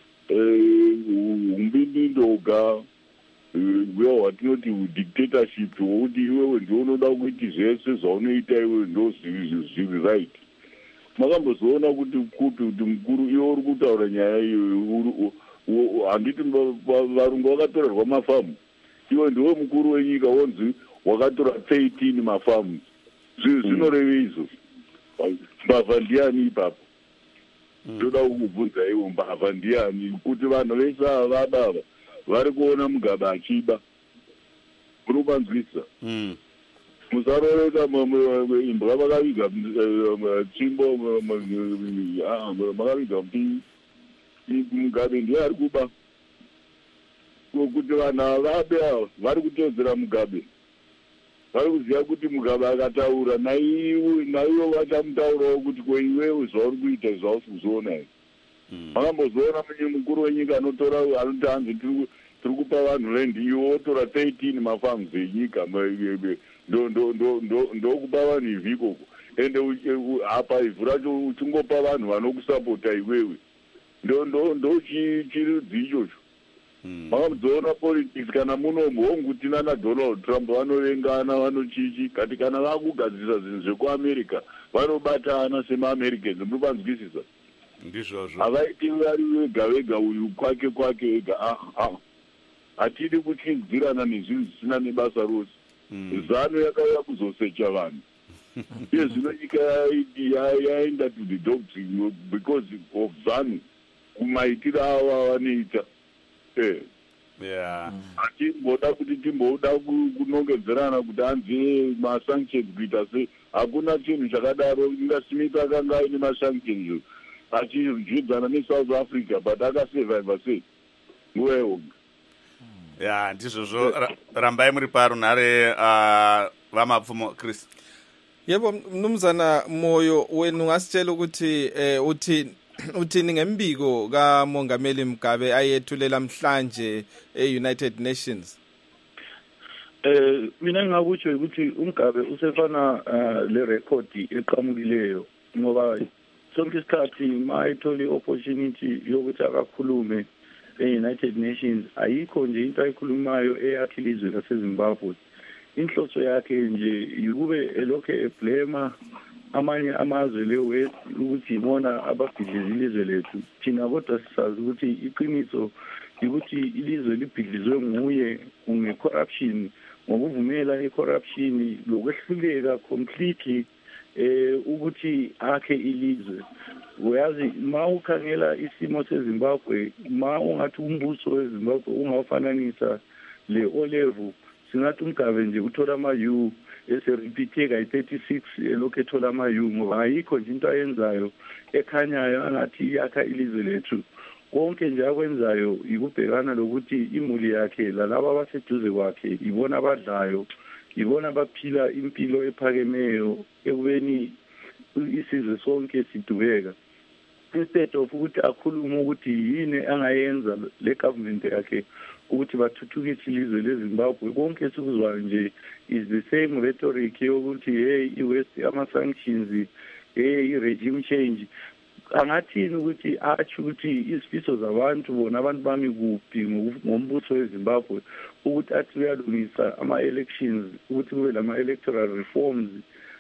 umbindindoga, wewo watinoti dictatorship wokuti iwewe ndio unoda kuiti zvese zvaunoita iwewe ndo zviri right. Makambozoona kuti kuti mukuru iwe uri kutaura nyaya iyo, handiti varungu vakatorerwa mafamu, iwe ndiwe mukuru wenyika wonzi wakatora thirteen mafamu. Zvinoreve izvo mbavha ndiani ipapo? Ndoda kukubvunza iwe mbavha ndiani, kuti vanhu vese ava vabava vari kuona Mugabe achiba. Unobanzwisa musaroreka imbwa vakaviga tsvimbo, makaviga Mugabe ndiye ari kuba. Kuti vanhu ava vari kutedzera Mugabe vari kuziva kuti Mugabe akataura naivo vachamutaurawo kuti ko iwewe zvauri kuita zvausi kuzoona here. Makambozoona mukuru wenyika anotora anoti hanzi tiri kupa vanhu rendi, iwe wotora thirteen mafarms enyika ndokupa vanhu ivhu ikoko, ende apa ivhu racho uchingopa vanhu vanokusapota iwewe. Ndo chirudzi ichocho. Makamuzoona politics kana munomu honguti nana Donald Trump vanovengana vanochichi, kati kana vakugadzirisa zvinhu zvekuAmerica vanobatana semaAmericans. Munobanzwisisa? Ndizvozvo. Havaiti vari vega vega uyu kwake kwake vega. Hatidi kuchinzirana nezvinhu zvisina nebasa rose. Zano yakauya kuzosecha vanhu. Iye zvino nyika yaenda to the dogs because of Zanu, kumaitiro avo vanoita. Yeah. Achimboda kuti timboda kunongedzerana kuti hanzi masanctions kuita sei, hakuna chinhu chakadaro. IngaSmith akanga aine masanctions achizvidzana neSouth Africa but akasurviva sei nguva yoga. Ya ndizvozvo. Rambai muri paro nhare vamapfumo Chris. Yebo mnumzana Moyo, wena ungasitshela ukuthi uthi uthini ngembiko kaMongameli Mugabe ayethulela mhlanje e-United Nations? Eh mina ngakutsho ukuthi uMugabe usefana le record eqhamukileyo, ngoba sonke isikhathi mayithola i-opportunity yokuthi akakhulume e-United Nations ayikho nje into ayikhulumayo eyakhe ilizwe laseZimbabwe. Inhloso yakhe nje yikube elokhe eblema amanye amazwe le-West ukuthi ibona ababhidliza ilizwe lethu. Thina kodwa sisazi ukuthi iqiniso ukuthi ilizwe libhidlizwe nguye nge-corruption, ngokuvumela i-corruption lokwehluleka completely eh ukuthi akhe ilizwe. Uyazi ma ukhangela isimo seZimbabwe, ma ungathi umbuso weZimbabwe ungawufananisa le olevu, singathi uMugabe nje uthola ama-U eserepeatheka i-thirty-six elokhu ethola ama-U, ngoba ayikho nje into ayenzayo ekhanyayo angathi yakha ilizwe lethu. Konke nje akwenzayo yikubhekana lokuthi imuli yakhe lalaba abaseduze kwakhe ibona abadlayo, ibona baphila impilo ephakemeyo ekubeni isizwe sonke sidubeka. Instead of ukuthi akhulume ukuthi yini angayenza le government yakhe ukuthi bathuthukise ilizwe leZimbabwe, konke sikuzwayo nje is the same rhetoric yokuthi hey iWest ama-sanctions, hey i-regime change. Angathini ukuthi atsho ukuthi izifiso zabantu bona abantu bami kuphi ngombuso weZimbabwe, ukuthi athi uyalungisa ama-elections, ukuthi kube lama-electoral reforms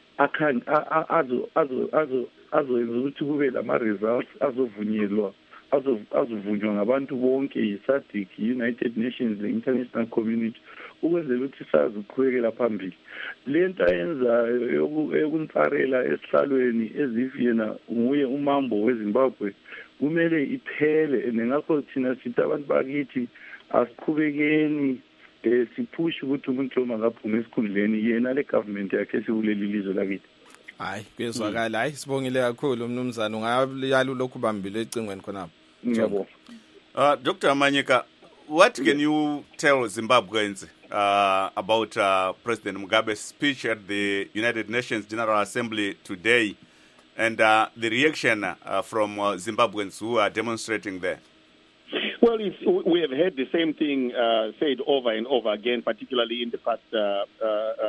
azo azo azo azoyenza ukuthi kube lama-results azovunyelwa azovunywa ngabantu bonke, yi-SADC, United Nations, le-international community, ukwenzela ukuthi sazi ukuqhubekela phambili. Le nto ayenzayo yokuntsarela esihlalweni ezif yena nguye umambo weZimbabwe kumele iphele. And ngakho thina sithi abantu bakithi asiqhubekeni eh siphushe ukuthi umuntu lo makaphuma esikhundleni, yena le government yakhe sikuleli lizwe lakithi. Hayi kuyezwakala. Hayi sibongile kakhulu mnumzana, ungayalo lokhu bambile ecingweni khonapho. Ngiyabonga. Uh, Doctor Manyika, what can you tell Zimbabweans uh, about uh, President Mugabe's speech at the United Nations General Assembly today and uh, the reaction uh, from uh, Zimbabweans who are demonstrating there? Well, it's, we have heard the same thing uh, said over and over again, particularly in the past uh, uh,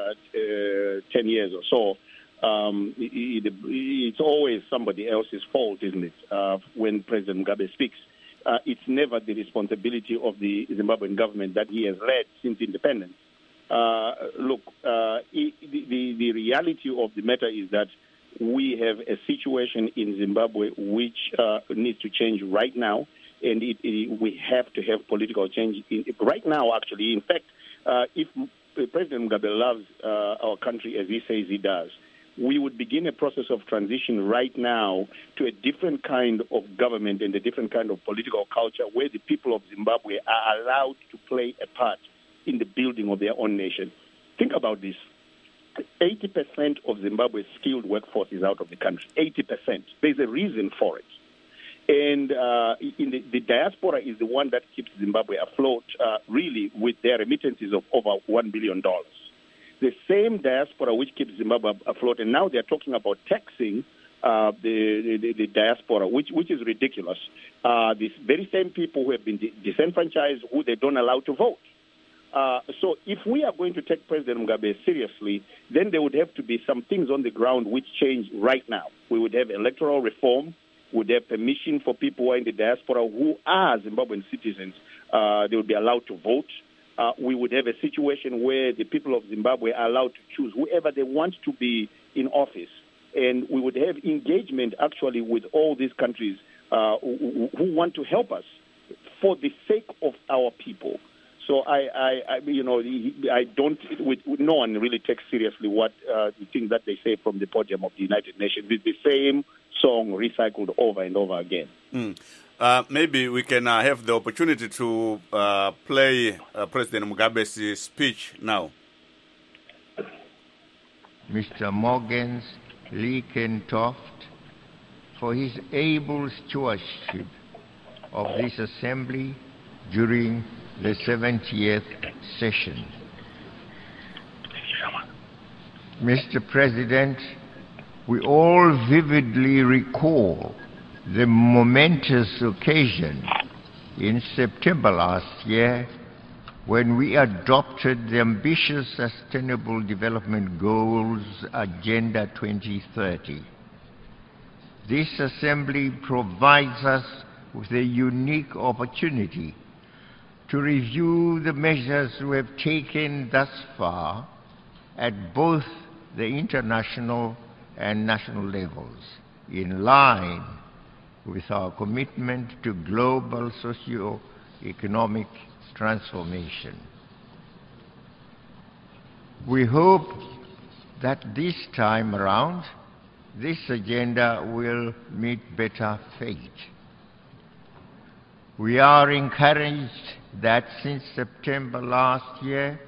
uh, ten years or so. Um, it, it, it's always somebody else's fault, isn't it, uh, when President Mugabe speaks. Uh, it's never the responsibility of the Zimbabwean government that he has led since independence. Uh, look, uh, it, the, the reality of the matter is that we have a situation in Zimbabwe which uh, needs to change right now. And it, it, we have to have political change in, right now, actually. In fact, uh, if President Mugabe loves uh, our country as he says he does, we would begin a process of transition right now to a different kind of government and a different kind of political culture where the people of Zimbabwe are allowed to play a part in the building of their own nation. Think about this. eighty percent of Zimbabwe's skilled workforce is out of the country. eighty percent. There's a reason for it. And uh, in the, the diaspora is the one that keeps Zimbabwe afloat, uh, really, with their remittances of over one billion dollars. The same diaspora which keeps Zimbabwe afloat, and now they're talking about taxing uh, the, the, the diaspora, which, which is ridiculous. Uh, these very same people who have been disenfranchised, who they don't allow to vote. Uh, so if we are going to take President Mugabe seriously, then there would have to be some things on the ground which change right now. We would have electoral reform. Would have permission for people who are in the diaspora who are Zimbabwean citizens. Uh, they would be allowed to vote. Uh, we would have a situation where the people of Zimbabwe are allowed to choose whoever they want to be in office. And we would have engagement, actually, with all these countries uh, who, who want to help us for the sake of our people. So I, I, I you know, I don't. With, with no one really takes seriously what uh, the things that they say from the podium of the United Nations. It's the same song recycled over and over again. Mm. Uh, maybe we can uh, have the opportunity to uh, play uh, President Mugabe's speech now. Mister Morgens Liekentoft for his able stewardship of this assembly during the seventieth session. Mister President, we all vividly recall the momentous occasion in September last year when we adopted the ambitious Sustainable Development Goals Agenda twenty thirty. This assembly provides us with a unique opportunity to review the measures we have taken thus far at both the international and national levels, in line with our commitment to global socio-economic transformation. We hope that this time around, this agenda will meet better fate. We are encouraged that since September last year,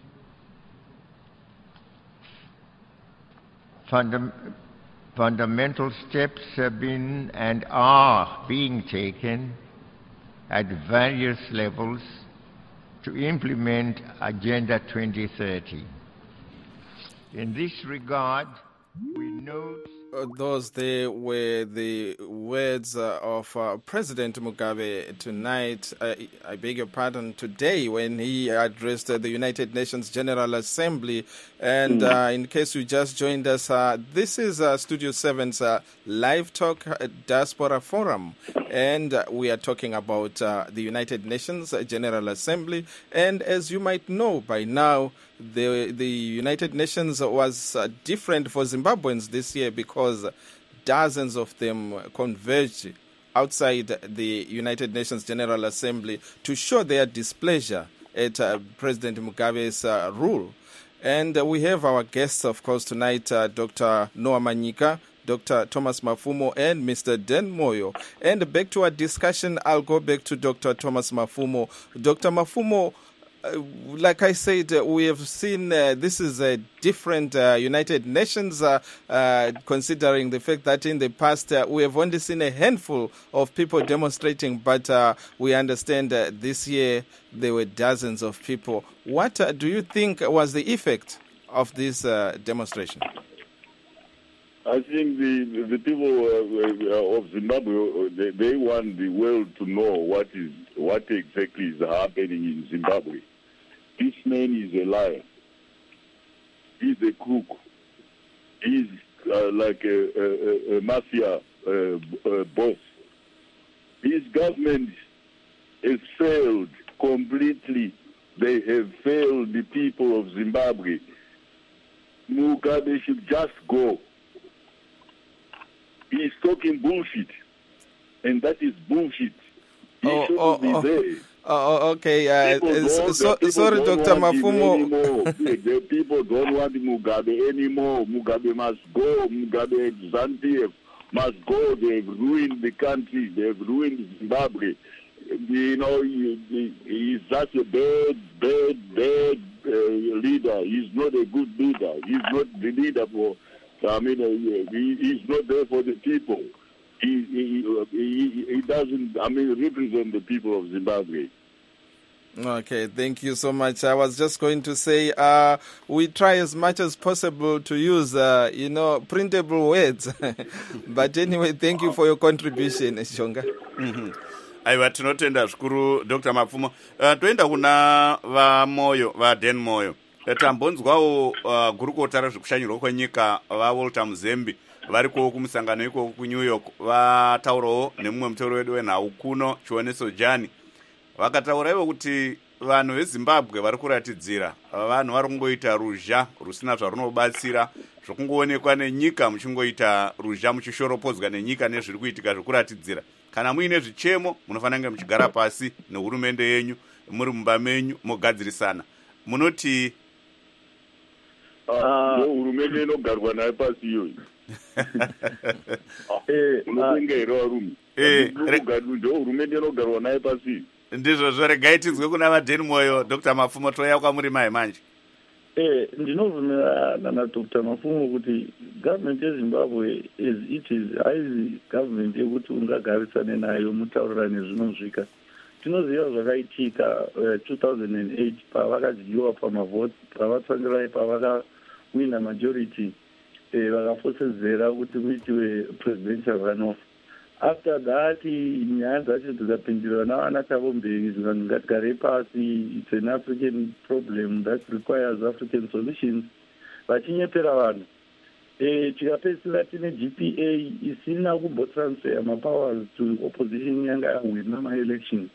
fundam fundamental steps have been and are being taken at various levels to implement Agenda twenty thirty. In this regard, we note Uh, those there were the words uh, of uh, President Mugabe tonight, uh, I beg your pardon, today when he addressed uh, the United Nations General Assembly. And uh, in case you just joined us, uh, this is uh, Studio seven's uh, Live Talk uh, Diaspora Forum. And uh, we are talking about uh, the United Nations General Assembly. And as you might know by now, The, the United Nations was uh, different for Zimbabweans this year because dozens of them converged outside the United Nations General Assembly to show their displeasure at uh, President Mugabe's uh, rule. And uh, we have our guests, of course, tonight, uh, Doctor Noah Manyika, Doctor Thomas Mafumo, and Mister Dan Moyo. And back to our discussion, I'll go back to Doctor Thomas Mafumo. Doctor Mafumo, Uh, like I said, uh, we have seen uh, this is a different uh, United Nations, uh, uh, considering the fact that in the past uh, we have only seen a handful of people demonstrating, but uh, we understand uh, this year there were dozens of people. What uh, do you think was the effect of this uh, demonstration? I think the the people uh, of Zimbabwe, they, they want the world to know what is what exactly is happening in Zimbabwe. This man is a liar. He's a crook. He's uh, like a, a, a mafia uh, uh, boss. His government has failed completely. They have failed the people of Zimbabwe. Mugabe should just go. He's talking bullshit, and that is bullshit. He Oh, shouldn't oh, be oh. there. Oh, okay. Uh, People uh, so, don't- so, people sorry, don't Doctor want him Mafumo. anymore. The people don't want Mugabe anymore. Mugabe must go. Mugabe Zanu-P F must go. They've ruined the country. They've ruined Zimbabwe. You know, he, he, he's just a bad, bad, bad uh, leader. He's not a good leader. He's not the leader for, I mean, uh, he, he's not there for the people. He, he, he, he doesn't, I mean, represent the people of Zimbabwe. Okay, thank you so much. I was just going to say, uh, we try as much as possible to use, uh, you know, printable words. But anyway, thank you for your contribution, Shonga. Mhm. aiwa tinotenda zvikuru Doctor Mapfumo. Uh, toenda kuna vamoyo vaden moyo. Uh, tambonzwawo uh, gurukota rezvekushanyirwa kwenyika vaWalter Muzembi variko kumusangano ikoko ku New York vataurawo nemumwe mutoro wedu wenhau kuno Chioneso Jani. Vakataura ivo kuti vanhu veZimbabwe vari kuratidzira vanhu vari kungoita ruzha rusina zvarunobatsira zvokungoonekwa nenyika muchingoita ruzha muchishoropodzwa nenyika nezviri kuitika zvokuratidzira. Kana muine zvichemo munofanira kunge muchigara pasi nehurumende yenyu muri mumba menyu mogadzirisana. Munoti ndo hurumende inogarwa nayo pasi iyoyi. Unopenga here varume. Ndo hurumende inogarwa nayo pasi. ndizvozvo regai tinzwe kuna vaden moyo Doctor Mapfumo toya kwamuri mai manje. Eh, ndinovumirana naDr Mafumo kuti government yeZimbabwe as it is haizi government yekuti ungagarisane nayo mutaurirane zvinozvika. Tinoziva zvakaitika uh, two thousand eight pavakadyiwa pamavhoti pavatsvangirai pavakawina majority eh, vakafosezera kuti kuitiwe presidential runoff. After that nyaya dzacho dzikapindirwa navana Thabo Mbeki zvikati ngatigare pasi, it's an African problem that requires African solutions. Vachinyepera vanhu eh, tikapedzisira tine G P A isina kumbotransfer mapowers to opposition yanga yawina ma-elections.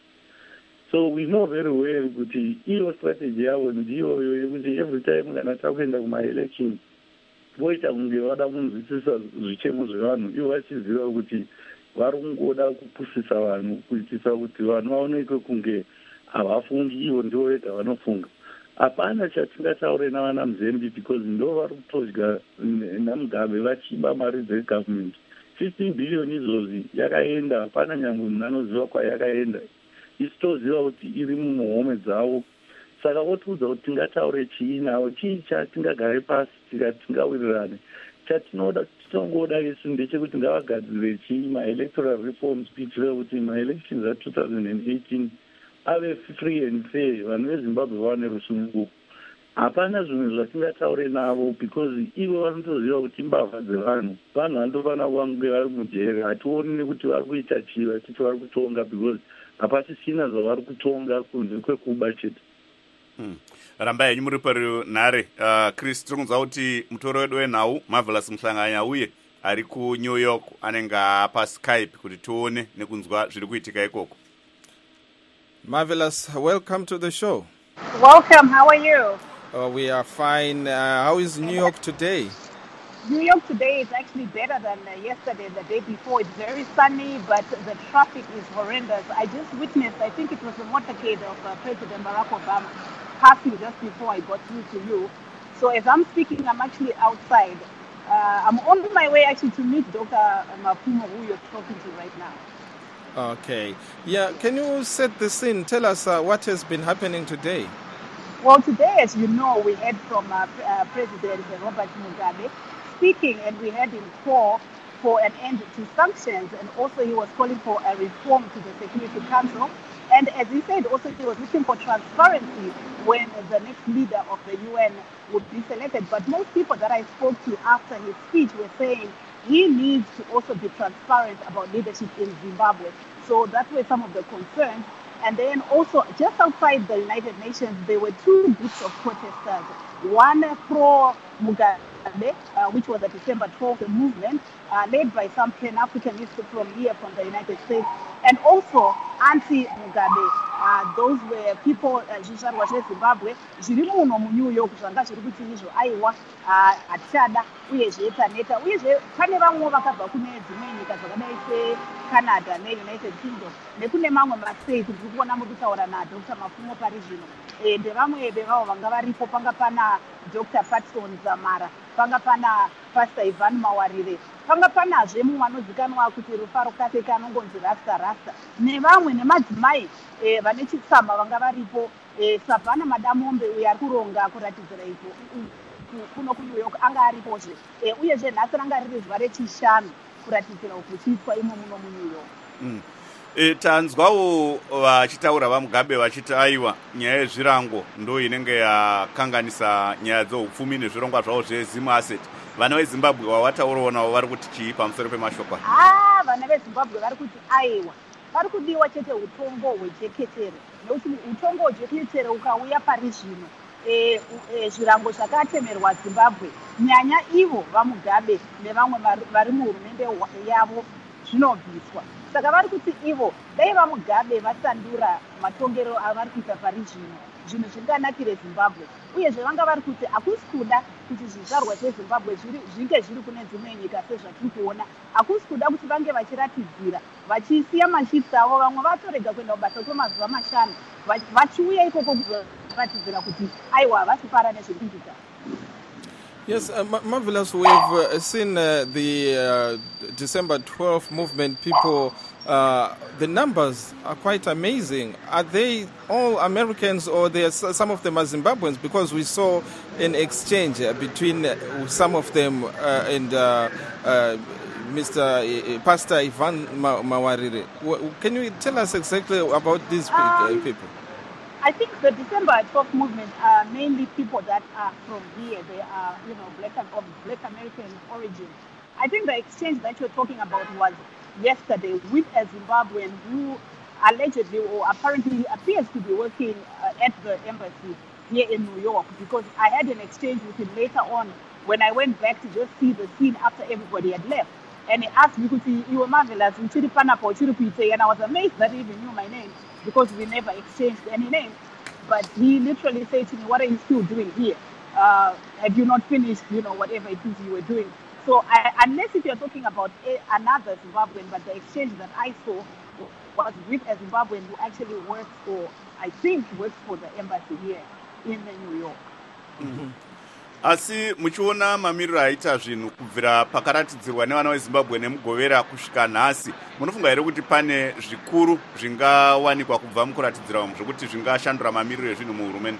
So we know very well kuti iyo strategy yavo ndiyoyo yekuti every time kana takuenda kuma-elections voita kunge vada kunzwisisa zvichemo zvevanhu ivo vachiziva kuti vari kungoda kupusisa vanhu kuitisa kuti vanhu vaonekwe kunge havafungi ivo ndivo vega vanofunga. Hapana chatingataure navana Muzembi because ndo vari kutodya naMugabe vachiba mari dzegovernment. fifteen billion izvozvi yakaenda, hapana nyangwe munhu anoziva kwayakaenda. Isitoziva kuti iri muhome dzavo. Saka votiudza kuti tingataure chii navo, chii chatingagare pasi tikati tingawirirane. Chatinoda tinongoda isu ndechekuti ngavagadzire chii ma-electoral reforms kuitira kuti ma-elections a two thousand eighteen ave free and fair, vanhu veZimbabwe vawane rusununguko. Hapana zvimwe zvatingataure navo because ivo vanotoziva kuti mbavha dzevanhu. Vanhu vandofanira kuvange vari mujere. Hationi nekuti vari kuita chii vachiti vari kutonga because hapasisina zvavari kutonga kunze kwekuba chete. Hmm. Ramba yenyu muri parunhare. Uh, Chris, tiri kunzwa kuti mutoro wedu wenhau Marvelous Muhlanganya uye ari ku New York anenge paSkype kuti tione nekunzwa zviri kuitika ikoko. Marvelous, welcome to the show. Welcome, how are you? Uh, we are fine. Uh, how is New York today? New York today is actually better than uh, yesterday, the day before. It's very sunny, but the traffic is horrendous. I just witnessed, I think it was the motorcade of uh, President Barack Obama passing just before I got through to you. So as I'm speaking, I'm actually outside. Uh, I'm on my way actually to meet Doctor Mapfumo, who you're talking to right now. Okay. Yeah, can you set the scene? Tell us uh, what has been happening today. Well, today, as you know, we heard from uh, uh, President Robert Mugabe speaking, and we had him call for an end to sanctions, and also he was calling for a reform to the Security Council. And as he said, also he was looking for transparency when the next leader of the U N would be selected. But most people that I spoke to after his speech were saying he needs to also be transparent about leadership in Zimbabwe. So that were some of the concerns. And then also, just outside the United Nations, there were two groups of protesters. One pro-Mugabe, uh, which was the December twelfth movement, uh, led by some Pan-Africanists from here, from the United States, and also anti-Mugabe. Uh, those were people, zvizvarwa zvezimbabwe zviri muno muNew York zvanga zviri kuti izvo aiwa hatichada uyezve taneta uyezve pane vamwe vakabva kune dzimwe nyika dzakadai seCanada neUnited Kingdom nekune mamwe mastate tiri kuona muri kutaura naDr Mafumo pari zvino ndevamwe vevavo vanga varipo. Panga pana Dr Patson Zamara, panga pana Pastor Ivan Mawarire, panga panazve mumwe anozikanwa kuti Rufaro Kaseka anongonzi Rasta Rasta, nevamwe nemadzimai eh, vane chitsamba vanga varipo. eh, Savannah Madamombe uyo ari kuronga kuratidzira ipo kuno kuNew York anga aripozve, eh, uyezve nhasi ranga riri zuva rechishanu kuratidzira uku chiitwa imo muno muNew York. mm. E, tanzwawo vachitaura vaMugabe vachiti aiwa nyaya yezvirango ndo inenge yakanganisa nyaya dzeupfumi nezvirongwa zvavo zveZim Asset. Vana veZimbabwe wawataurawo navo vari kuti chii pamusoro pemashoko? Ah, vana veZimbabwe vari kuti aiwa pari kudiwa chete utongo hwejeketere, nekuti utongo hwejeketere ukauya pari zvino e, e, zvirango zvakatemerwa Zimbabwe, nyanya ivo vaMugabe nevamwe vari muhurumende yavo zvinobviswa. Saka vari kuti ivo dai vaMugabe vasandura matongero avari kuita pari zvino, zvinhu zvinganakire Zimbabwe. Uyezve vanga vari kuti hakusi kuda kuti zvizvarwa zveZimbabwe zvinge zviri kune dzimwe nyika sezvatiri kuona, hakusi kuda kuti vange vachiratidzira vachisiya mashitsi avo, vamwe vatorega kuenda kubasa kwemazuva mashanu vachiuya ikoko kuzoratidzira kuti aiwa havasi para nezviri kuitika. Yes, uh, Marvelous, we've uh, seen uh, the uh, December twelfth movement people, uh, the numbers are quite amazing. Are they all Americans or there some of them are Zimbabweans? Because we saw an exchange uh, between uh, some of them uh, and uh, uh, Mister Uh, Pastor Ivan Mawarire. Can you tell us exactly about these um, people? I think the December twelfth movement are mainly people that are from here. They are, you know, black of black American origin. I think the exchange that you're talking about was yesterday with a Zimbabwean who allegedly or apparently appears to be working uh, at the embassy here in New York, because I had an exchange with him later on when I went back to just see the scene after everybody had left. And he asked me, you were Marvelous, and I was amazed that he even knew my name, because we never exchanged any names. But he literally said to me, what are you still doing here? Uh, have you not finished, you know, whatever it is you were doing? So I, unless if you're talking about a, another Zimbabwean, but the exchange that I saw was with a Zimbabwean who actually works for, I think works for the embassy here in New York. Mm-hmm. Asi muchiona mamiriro aita zvinhu kubvira pakaratidzirwa nevana veZimbabwe nemugovera kusvika nhasi, munofunga here kuti pane zvikuru zvingawanikwa kubva mukuratidzira umu zvokuti zvingashandura mamiriro ezvinhu muhurumende?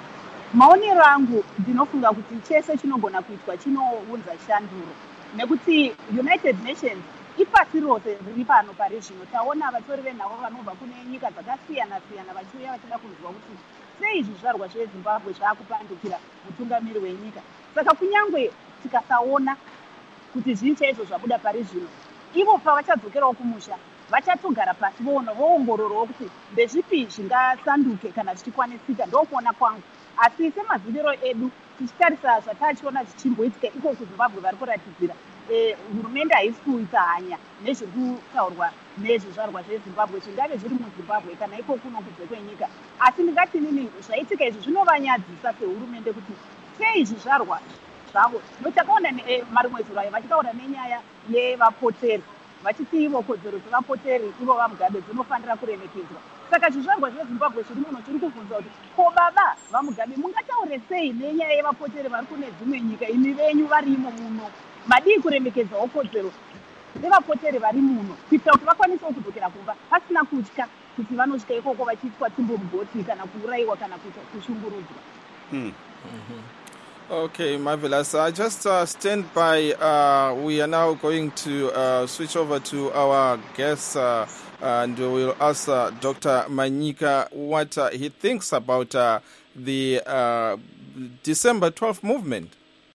Maonero angu ndinofunga kuti chese chinogona kuitwa chinounza shanduro, nekuti United Nations ipasi rose riri pano pari zvino. Taona vatori venhavo vanobva kune nyika dzakasiyana siyana vachiuya vachida kunzwa kuti sei zvizvarwa zveZimbabwe zvaakupandukira mutungamiri wenyika. Saka kunyangwe tikasaona kuti zvii chaizvo zvabuda pari zvino, ivo pavachadzokerawo kumusha vachatogara pasi voona voongororawo kuti ndezvipi zvingasanduke kana zvichikwanisika. Ndokuona kwangu, asi semaziviro edu tichitarisa zvatachiona zvichimboitika iko kuZimbabwe vari kuratidzira, hurumende haisi kuita hanya nezviri kutaurwa nezvizvarwa zveZimbabwe zvingave zviri muZimbabwe kana iko kuno kunze kwenyika. Asi ndingati nini zvaitika izvi zvinovanyadzisa sehurumende kuti sei zvizvarwa zvavo. Notakaona marimwe zuro ayo vachitaura nenyaya yevapoteri, vachiti ivo kodzero dzevapoteri ivo vaMugabe dzinofanira kuremekedzwa. Saka zvizvarwa zveZimbabwe zviri muno zviri kubvunza kuti ko baba vaMugabe mungataure sei nenyaya yevapoteri vari kune dzimwe nyika, imi venyu varimo muno, madii kuremekedzawo kodzero nevapoteri vari muno kuitira kuti vakwanisewo kudzokera kumba pasina kutya kuti vanosvika ikoko vachiitwa timbo mugoti kana kuurayiwa kana kushungurudzwa. Hmm. Mm-hmm. Okay, Marvelous. Uh, just uh, stand by. Uh, we are now going to uh, switch over to our guest uh, and we'll ask uh, Doctor Manyika what uh, he thinks about uh, the uh, December twelfth movement.